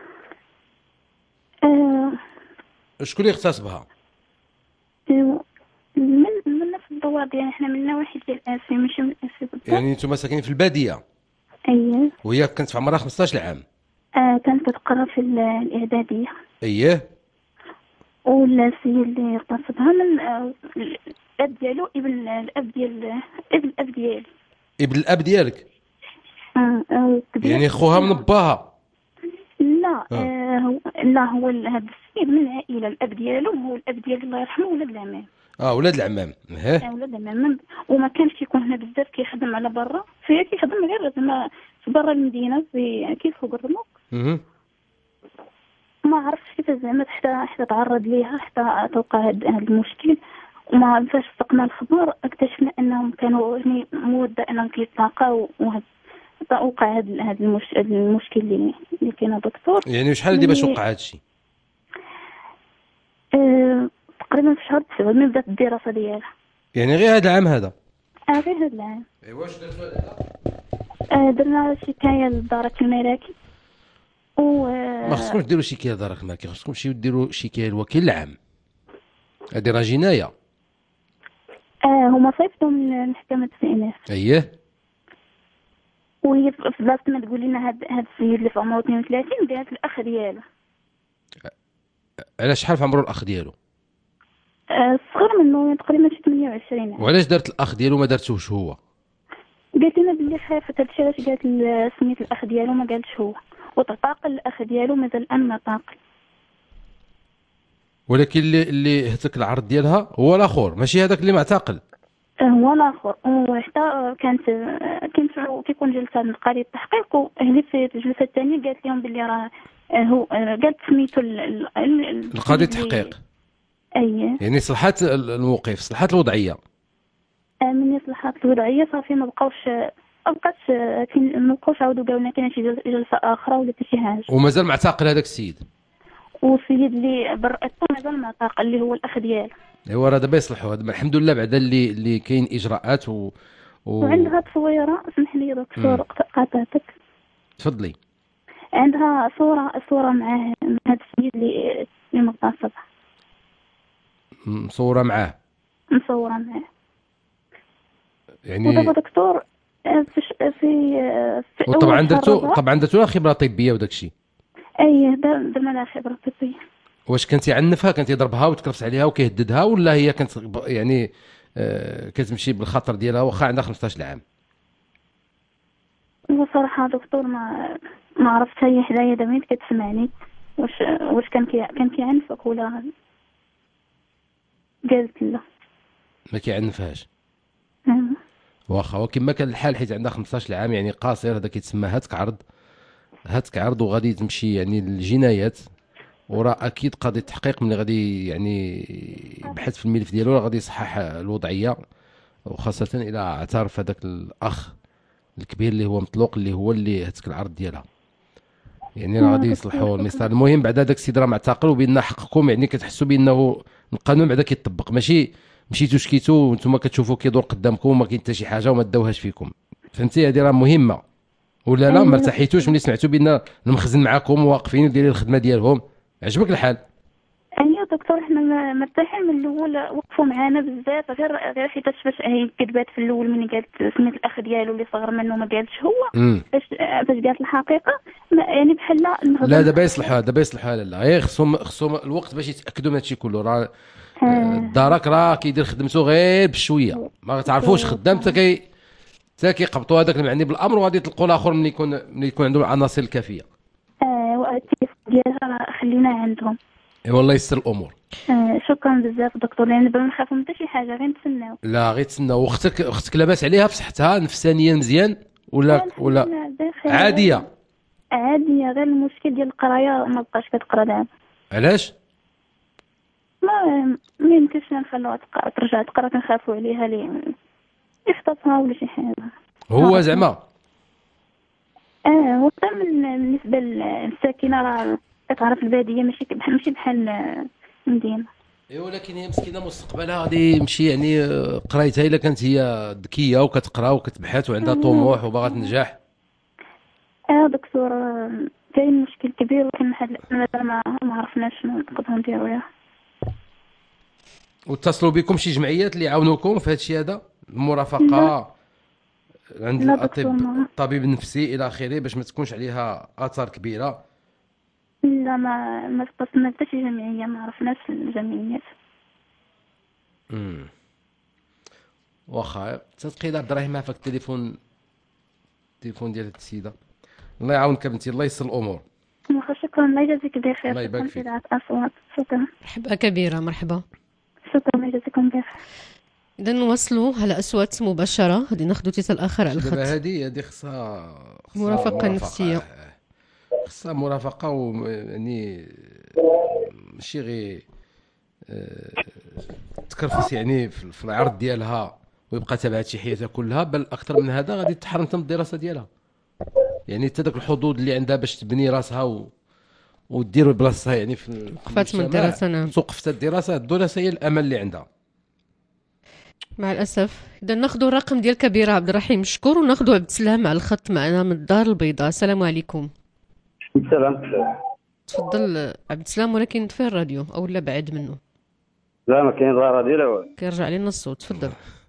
آه شكون اللي اغتصبها؟ من من نفس الدوار ديالنا، حنا من نواحي ديال اسي ماشي من اسي بالضبط. يعني نتوما ساكنين في البادية؟ اييه. وهي كانت في عمرها خمسطاش عام؟ آه كانت كتقرا في الاعدادية. اييه. والسي اللي اغتصبها من آه الاب ديالو ابن الاب ديال ابن الاب ديالي. ابن الاب ديالك؟ اه, آه يعني خوها من باها؟ لا آه. آه هو لا هو هذا السيد من العائله، الاب ديالو هو الاب ديال الله يرحمه ولاد العمام. اه ولاد العمام. اه ولاد العمام. وما كانش يكون هنا بزاف، كيخدم على برا، فهي كيخدم غير زعما في برا المدينه في كيف فوق الرموك. اها. ما عرفتش كيف زعما حتى حتى تعرض ليها حتى توقع هذا المشكل. وما فاش سقنا الخبر اكتشفنا انهم كانوا يعني مده انهم كيتلاقاو، وهذا وقع هذا هذا المشكل المشكل اللي اللي كاين دكتور. يعني شحال هادي باش وقع هذا الشيء؟ أه تقريبا في شهر تسعة من بدات الدراسه ديالها. يعني غير هذا العام هذا؟ اه غير هذا العام. ايوا واش درتوا هذا؟ أه درنا شكايه لدارة المراكي. و ما خصكمش ديروا شكايه لدارة المراكي، خصكم تمشيو ديروا شكايه لوكيل العام. هذه راه جنايه. اه هما صيفطوا من محكمة استئناف. اييه. وهي في بلاصة ما تقول لنا هاد هاد السيد اللي في عمره اثنين وثلاثين قالت الاخ ديالو. على شحال في عمره الاخ ديالو؟ آه صغر منه تقريبا ثمانية وعشرين عام. وعلاش دارت الاخ ديالو ما دارتوش هو؟ قالت لنا باللي خافت هادشي علاش قالت سميت الاخ ديالو ما قالتش هو، وتعتقل الاخ ديالو مازال الان معتقل. ولكن اللي اللي هتك العرض ديالها هو الاخر ماشي هذاك اللي معتقل. هو الاخر وحتى كانت كنت كيكون جلسه من قضيه التحقيق وهني في الجلسه الثانيه قالت لهم باللي راه هو قالت سميتو القضيه التحقيق. اييه يعني صلحات الموقف صلحات الوضعيه. من صلحات الوضعيه صافي ما بقاوش ما بقاش ما بقاوش عاودوا قالوا لنا كاينه شي جلسه اخرى ولا حتى شي حاجه. ومازال معتقل هذاك السيد. والسيد اللي برأته مازال معتقل اللي هو الاخ ديالو. ايوا راه دابا يصلحوا هذا الحمد لله بعدا اللي اللي كاين اجراءات و, و... وعندها تصويره اسمح لي دكتور قاطعتك. تفضلي. عندها صوره صوره معاه مع هذا السيد اللي اللي مغتصبها. مصوره معاه. مصوره معاه. يعني ودابا دكتور في في, في وطبعا درتو طبعا درتو لها خبره طبيه وداك الشيء. اي درنا لها خبره طبيه. واش كنتي عنفها كنتي يضربها وتكرفس عليها وكيهددها ولا هي كانت يعني آه كتمشي بالخطر ديالها واخا عندها خمسطاش عام؟ بصراحه دكتور ما ما عرفت هي حدايا دابا كتسمعني واش واش كان كي كان كيعنفك ولا قالت لا ما كيعنفهاش. واخا وكما كان الحال حيت عندها خمسطاش عام يعني قاصر هذا كيتسمى هاتك عرض هاتك عرض وغادي تمشي يعني للجنايات وراه اكيد قضيه التحقيق ملي غادي يعني يبحث في الملف ديالو غادي يصحح الوضعيه وخاصه الى اعترف هذاك الاخ الكبير اللي هو مطلوق اللي هو اللي هاتك العرض ديالها يعني راه غادي يصلحوا المسار. المهم بعدا داك السيد راه معتقل وبان حقكم يعني كتحسوا بانه القانون بعدا كيطبق ماشي مشيتو شكيتو وانتم كتشوفوا كيدور قدامكم وما كاين حتى شي حاجه وما داوهاش فيكم فهمتي. هذه راه مهمه ولا لا ما ارتحيتوش ملي سمعتوا بان المخزن معاكم واقفين ودايرين الخدمه ديالهم عجبك الحال؟ ايوا دكتور حنا مرتاحين من الاول وقفوا معنا بزاف غير غير حيت باش هي كذبات في الاول ملي قالت سميت الاخ ديالو اللي صغر منه ما قالتش هو باش باش قالت الحقيقه يعني بحال لا دابا يصلحوها دابا يصلحوها لا غير خصهم خصهم الوقت باش يتاكدوا من هادشي كله. راه الدارك راه كيدير خدمته غير بشويه ما تعرفوش خدام حتى كي حتى كيقبطوا هذاك المعني بالامر وغادي تلقوا الاخر ملي يكون ملي يكون عنده العناصر الكافيه. اه والتليفون ديالها خليناه عندهم. اي والله يسر الامور. آه شكرا بزاف دكتور لان دابا ما نخافوا من حتى شي حاجه غير نتسناو. لا غير تسناو. واختك اختك لاباس عليها بصحتها نفسانيا مزيان ولا ولا عاديه؟ عاديه غير المشكل ديال القرايه ما بقاش كتقرا دابا. علاش؟ ما ما يمكنش نخلوها تقرا ترجع تقرا كنخافوا عليها لي يفطسها ولا شي حاجه. هو زعما اه وحتى بالنسبه للساكنه راه كتعرف الباديه ماشي ماشي بحال المدينه. اي ولكن هي مسكينه مستقبلها غادي يمشي يعني قرايتها الا كانت هي ذكيه وكتقرا وكتبحث وعندها طموح وباغا تنجح. اه دكتور كاين مشكل كبير ولكن مازال ما ما عرفناش شنو نقدروا نديروا ياه. واتصلوا بكم شي جمعيات اللي يعاونوكم في هذا الشيء هذا المرافقه عند الطبيب النفسي الى اخره باش ما تكونش عليها اثار كبيره؟ لا ما ما اتصلنا حتى شي جمعيه ما عرفناش الجمعيات. امم واخا تلقي لها الدراهم في التليفون التليفون ديال هاد السيده. الله يعاونك بنتي الله يسر الامور. واخا شكرا الله يجازيك بخير. الله يبارك فيك. اصوات شكرا. مرحبا كبيره مرحبا. شكرا الله يجازيكم بخير. اذا نواصلوا على اصوات مباشره غادي ناخذوا اتصال اخر على الخط. دابا هذه هذه خصها مرافقه نفسيه خصها مرافقه ويعني ماشي غير تكرفس يعني في العرض ديالها ويبقى تابع شي حياتها كلها بل اكثر من هذا غادي تحرم من الدراسه ديالها يعني حتى داك الحظوظ اللي عندها باش تبني راسها و... ودير بلاصتها يعني في وقفات من الدراسه. نعم توقفت الدراسه الدراسه هي الامل اللي عندها مع الاسف. اذا ناخذوا الرقم ديال كبيره عبد الرحيم مشكور وناخذوا عبد السلام على الخط معنا من الدار البيضاء. السلام عليكم. السلام. تفضل عبد السلام ولكن نطفي الراديو او لا بعد منه. لا ما كاين راديو لا والو. كيرجع لنا الصوت. تفضل.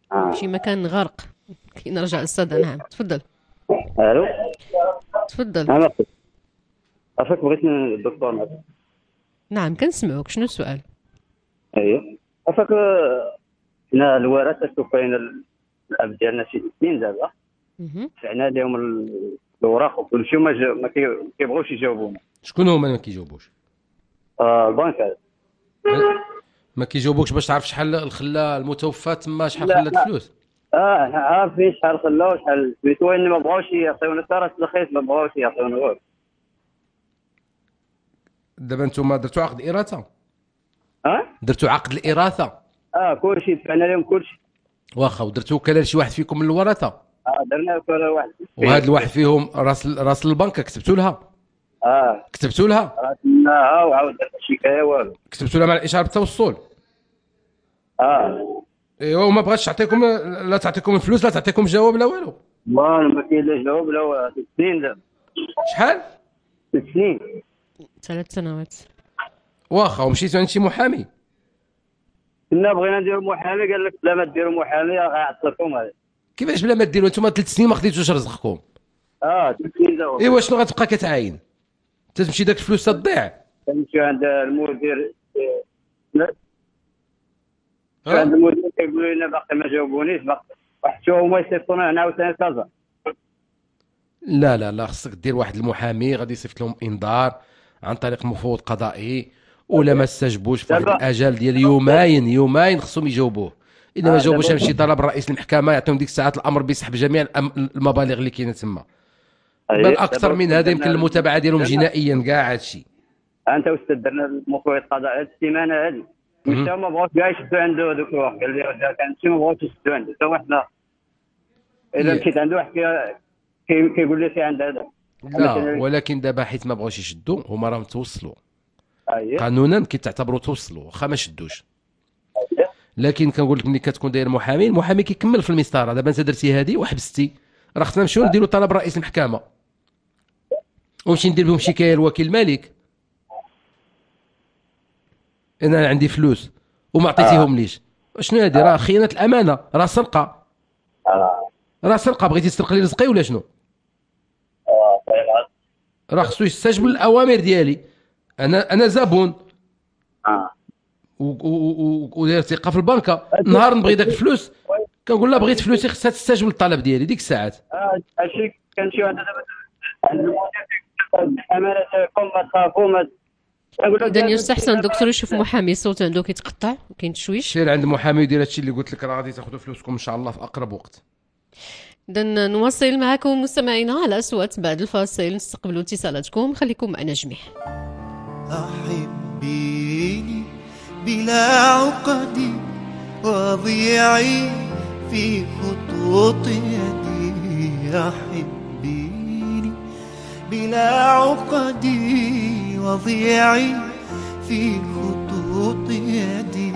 آه. شي مكان غرق كي نرجع للصدى. نعم تفضل. الو تفضل. انا افك بغيت الدكتور مثلا. نعم كنسمعوك، شنو السؤال؟ ايوه افك حنا الوراثه شوف كاين الاب ديالنا شي اثنين دابا دفعنا لهم الاوراق وكلشي ما ما كيبغوش يجاوبونا. شكون هما ما كيجاوبوش؟ اه البنك ما كيجاوبوكش باش تعرف شحال الخلا المتوفى تما شحال لا، خلات لا. فلوس؟ اه احنا عارفين شحال خلاو شحال سميتو ان ما بغاوش يعطيونا طرف الخيط ما بغاوش يعطيونا والو. دابا نتوما درتوا عقد اراثه؟ اه درتوا عقد الاراثه؟ اه كلشي دفعنا لهم كلشي. واخا ودرتوا وكاله لشي واحد فيكم من الورثه؟ اه درنا وكاله واحد. وهذا الواحد فيهم راس راس البنكه كتبتوا لها؟ اه كتبتوا لها؟ راسناها وعاود درنا شكايه والو. كتبتوا لها مع الاشاره بالتوصل؟ اه ايوا وما بغاتش تعطيكم، لا تعطيكم الفلوس لا تعطيكم جواب لا والو. والله ما كاين لا جواب لا ست سنين دابا. شحال؟ ست سنين. ثلاث سنوات. واخا ومشيتوا عند شي محامي؟ كنا بغينا نديروا محامي قال لك لا ما ديروا محامي غيعطلكم هذا. كيفاش بلا ما ديروا انتم ثلاث سنين ما خديتوش رزقكم؟ اه ثلاث سنين دابا. ايوا شنو غتبقى كتعاين؟ تتمشي داك الفلوس تضيع. كنمشيو عند المدير لا عند المدير كيقولوا لنا باقي ما جاوبونيش باقي واحد شويه هما يصيفطونا هنا عاوتاني كازا. لا لا لا خصك دير واحد المحامي غادي يصيفط لهم انذار عن طريق مفوض قضائي، ولا ما استجبوش في واحد الاجال ديال يومين يومين خصهم يجاوبوه. اذا ما جاوبوش يمشي طلب رئيس المحكمه يعطيهم ديك الساعات الامر بيسحب جميع المبالغ اللي كاينه تما. بل اكثر من هذا يمكن المتابعه ديالهم جنائيا كاع هادشي. انت واستاذ درنا المفوض القضائي هذه السيمانه هذه مشى ما بغاوش كاع يشدوا عنده هذوك الوقت قال لي كنمشي ما بغاوش يشدوا عنده حتى واحد لا. اذا مشيت عنده واحد كيقول لي في عند هذا. لا ولكن دابا حيت ما بغاوش يشدوا هما راهم توصلوا قانونا كيتعتبروا توصلوا واخا ما شدوش. لكن كنقول لك ملي كتكون داير محامي المحامي كيكمل في المسطره. دابا انت درتي هذه وحبستي راه خصنا نمشيو نديروا طلب رئيس المحكمه ونمشي ندير بهم شكايه لوكيل الملك انا عندي فلوس وما عطيتيهم ليش. شنو هذه؟ راه خيانه الامانه، راه سرقه. راه سرقه. بغيتي تسرق لي رزقي ولا شنو؟ راه خصو يستجب للاوامر ديالي. انا انا زبون اه وداير ثقه في البنكه. نهار نبغي داك الفلوس كنقول لها بغيت فلوسي خصها تستجب للطلب ديالي ديك الساعات. اه هادشي كنمشيو عند دابا عند المدير امانتكم ما تخافوا ما. اذا يستحسن دكتور يشوف محامي الصوت عنده كيتقطع كاين تشويش. سير عند محامي ودير هادشي اللي قلت لك راه غادي تاخذوا فلوسكم ان شاء الله في اقرب وقت. اذا نواصل معكم مستمعينا على اصوات بعد الفاصل نستقبلوا اتصالاتكم. خليكم معنا جميع. أحبيني بلا عقد وضيعي في خطوط يدي. أحبيني بلا عقد وضيعي في خطوط يدي.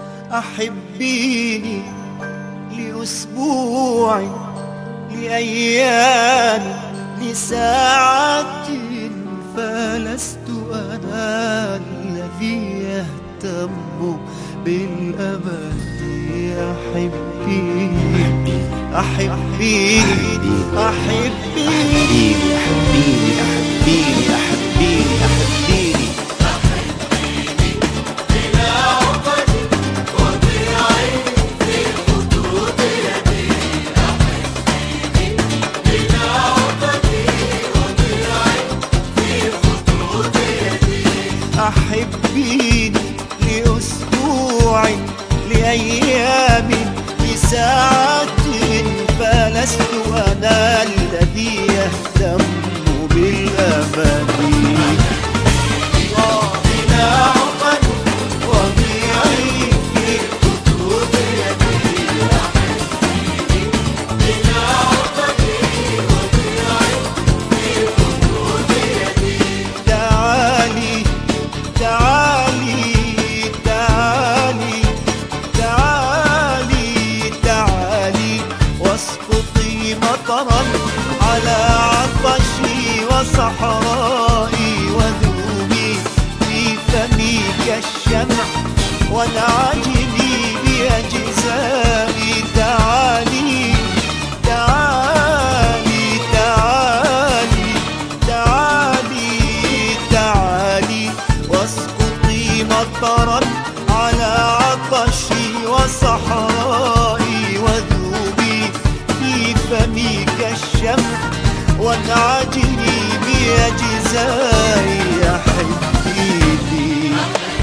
أحبيني لأسبوع لأيام لساعات فلست أنا الذي يهتم بالأبد. أحبيني أحبيني أحبيني أحبيني أحبيني أحبيني أحبيني بلا عقد وضيعي في خطوط يدي. أحبيني بلا عقد وضيعي في خطوط يدي. أحبيني لأسبوع لأيام لساعات فلست أنا الذي يهتم بالأمان. بلا عقد وضيعي في خطوط يدي. بلا عقد وضيعي في خطوط يدي. تعالي تعالي تعالي تعالي تعالي واسقطي مطرا على عطشي وصحرائي وذوبي في فمي كالشمع وانعجلي بأجزائي. تعالي والعجيب أجزائي أحبيني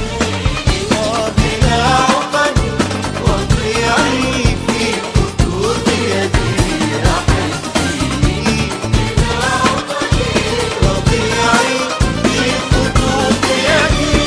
وبلا عقد وضيعي في خطوط يدي أحبيني بلا عقد وضيعي في خطوط يدي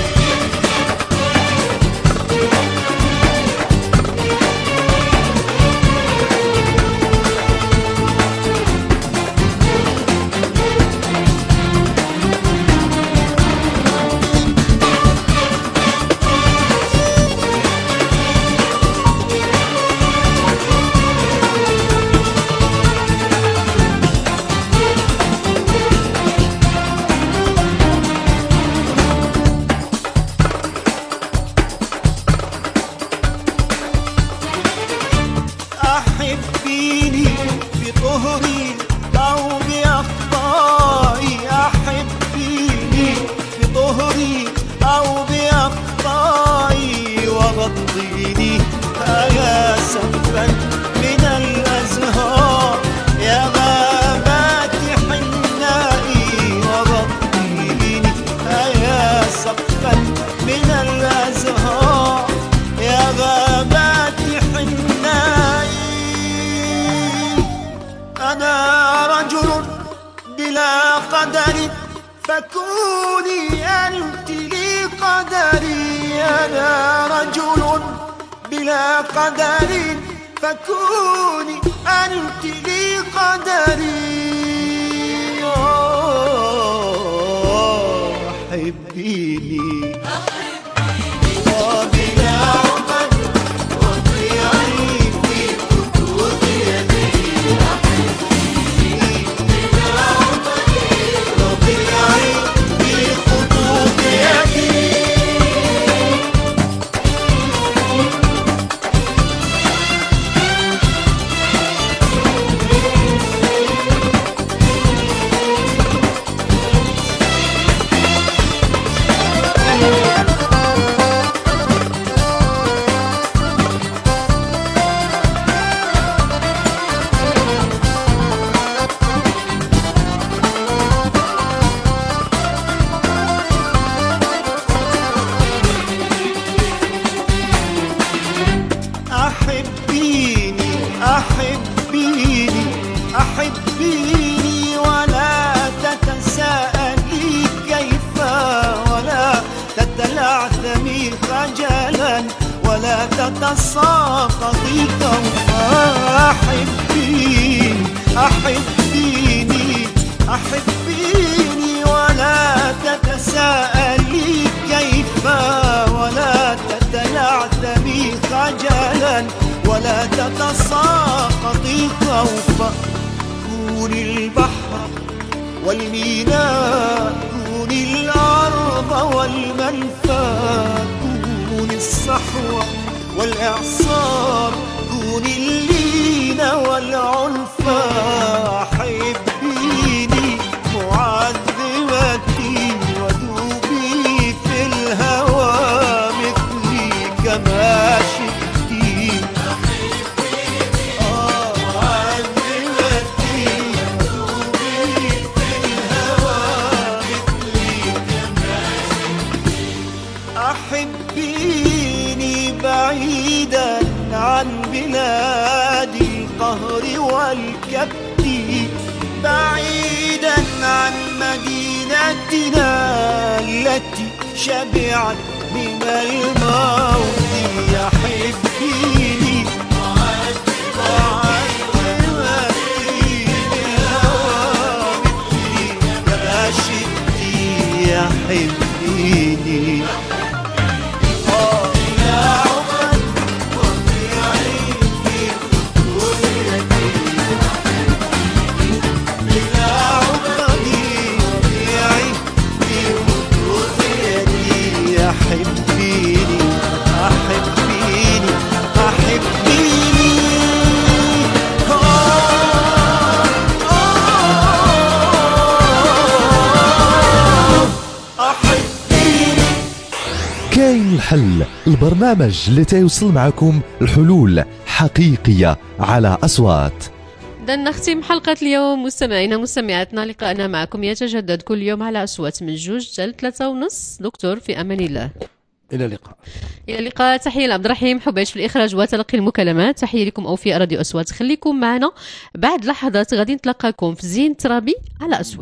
أحبيني بطهري أو بأخطائي أحبيني بطهري أو بأخطائي وغطيني يا سقفا من الأزهار يا غابات حنائي وغطيني يا سقفا من الأزهار يا غابات حنائي أنا رجل بلا قدر فكوني أنت لي قدري أنا رجل بلا قدر فكوني أنت لي قدري أوه، حبيني وبلا عقد وضيعي في خطوط يدي أحبيني بلا عقد وضيعي في خطوط يدي أحبيني أحبيني أحبيني ولا تتساءلي كيف ولا تتلعثمي خجلا ولا تتساقطي كوفا أحبيني أحبيني أحبيني ولا تتساءلي كيف ولا تتلعثمي خجلا ولا تتساقطي خوفا كوني البحر والميناء كوني الأرض والمنفى كوني الصحوة والإعصار كوني اللين والعنفى حبيني معذبتي وذوبي في الهوى مثلي كما شئتي آه معذبتي وذوبي في الهوى مثلي كما شئتي أحبيني بعيدا عن بلاد القهر والكبت بعيدا عن مدينتنا التي شبعت من الموت يحبيني وعذبتي بالهوى مثلي كما شئتي يحبيني أحبيني أحبيني أحبيني أحبيني. كاين الحل، البرنامج اللي تيوصل معكم الحلول حقيقية على أصوات. إذا نختم حلقة اليوم مستمعينا مستمعاتنا. لقاءنا معكم يتجدد كل يوم على أصوات من جوج حتى ثلاثة ونص. دكتور في أمان الله. إلى اللقاء. إلى اللقاء. تحية لعبد الرحيم حبيش في الإخراج وتلقي المكالمات. تحية لكم أوفياء راديو أصوات. خليكم معنا بعد لحظات غادي نتلقاكم في زين ترابي على أصوات.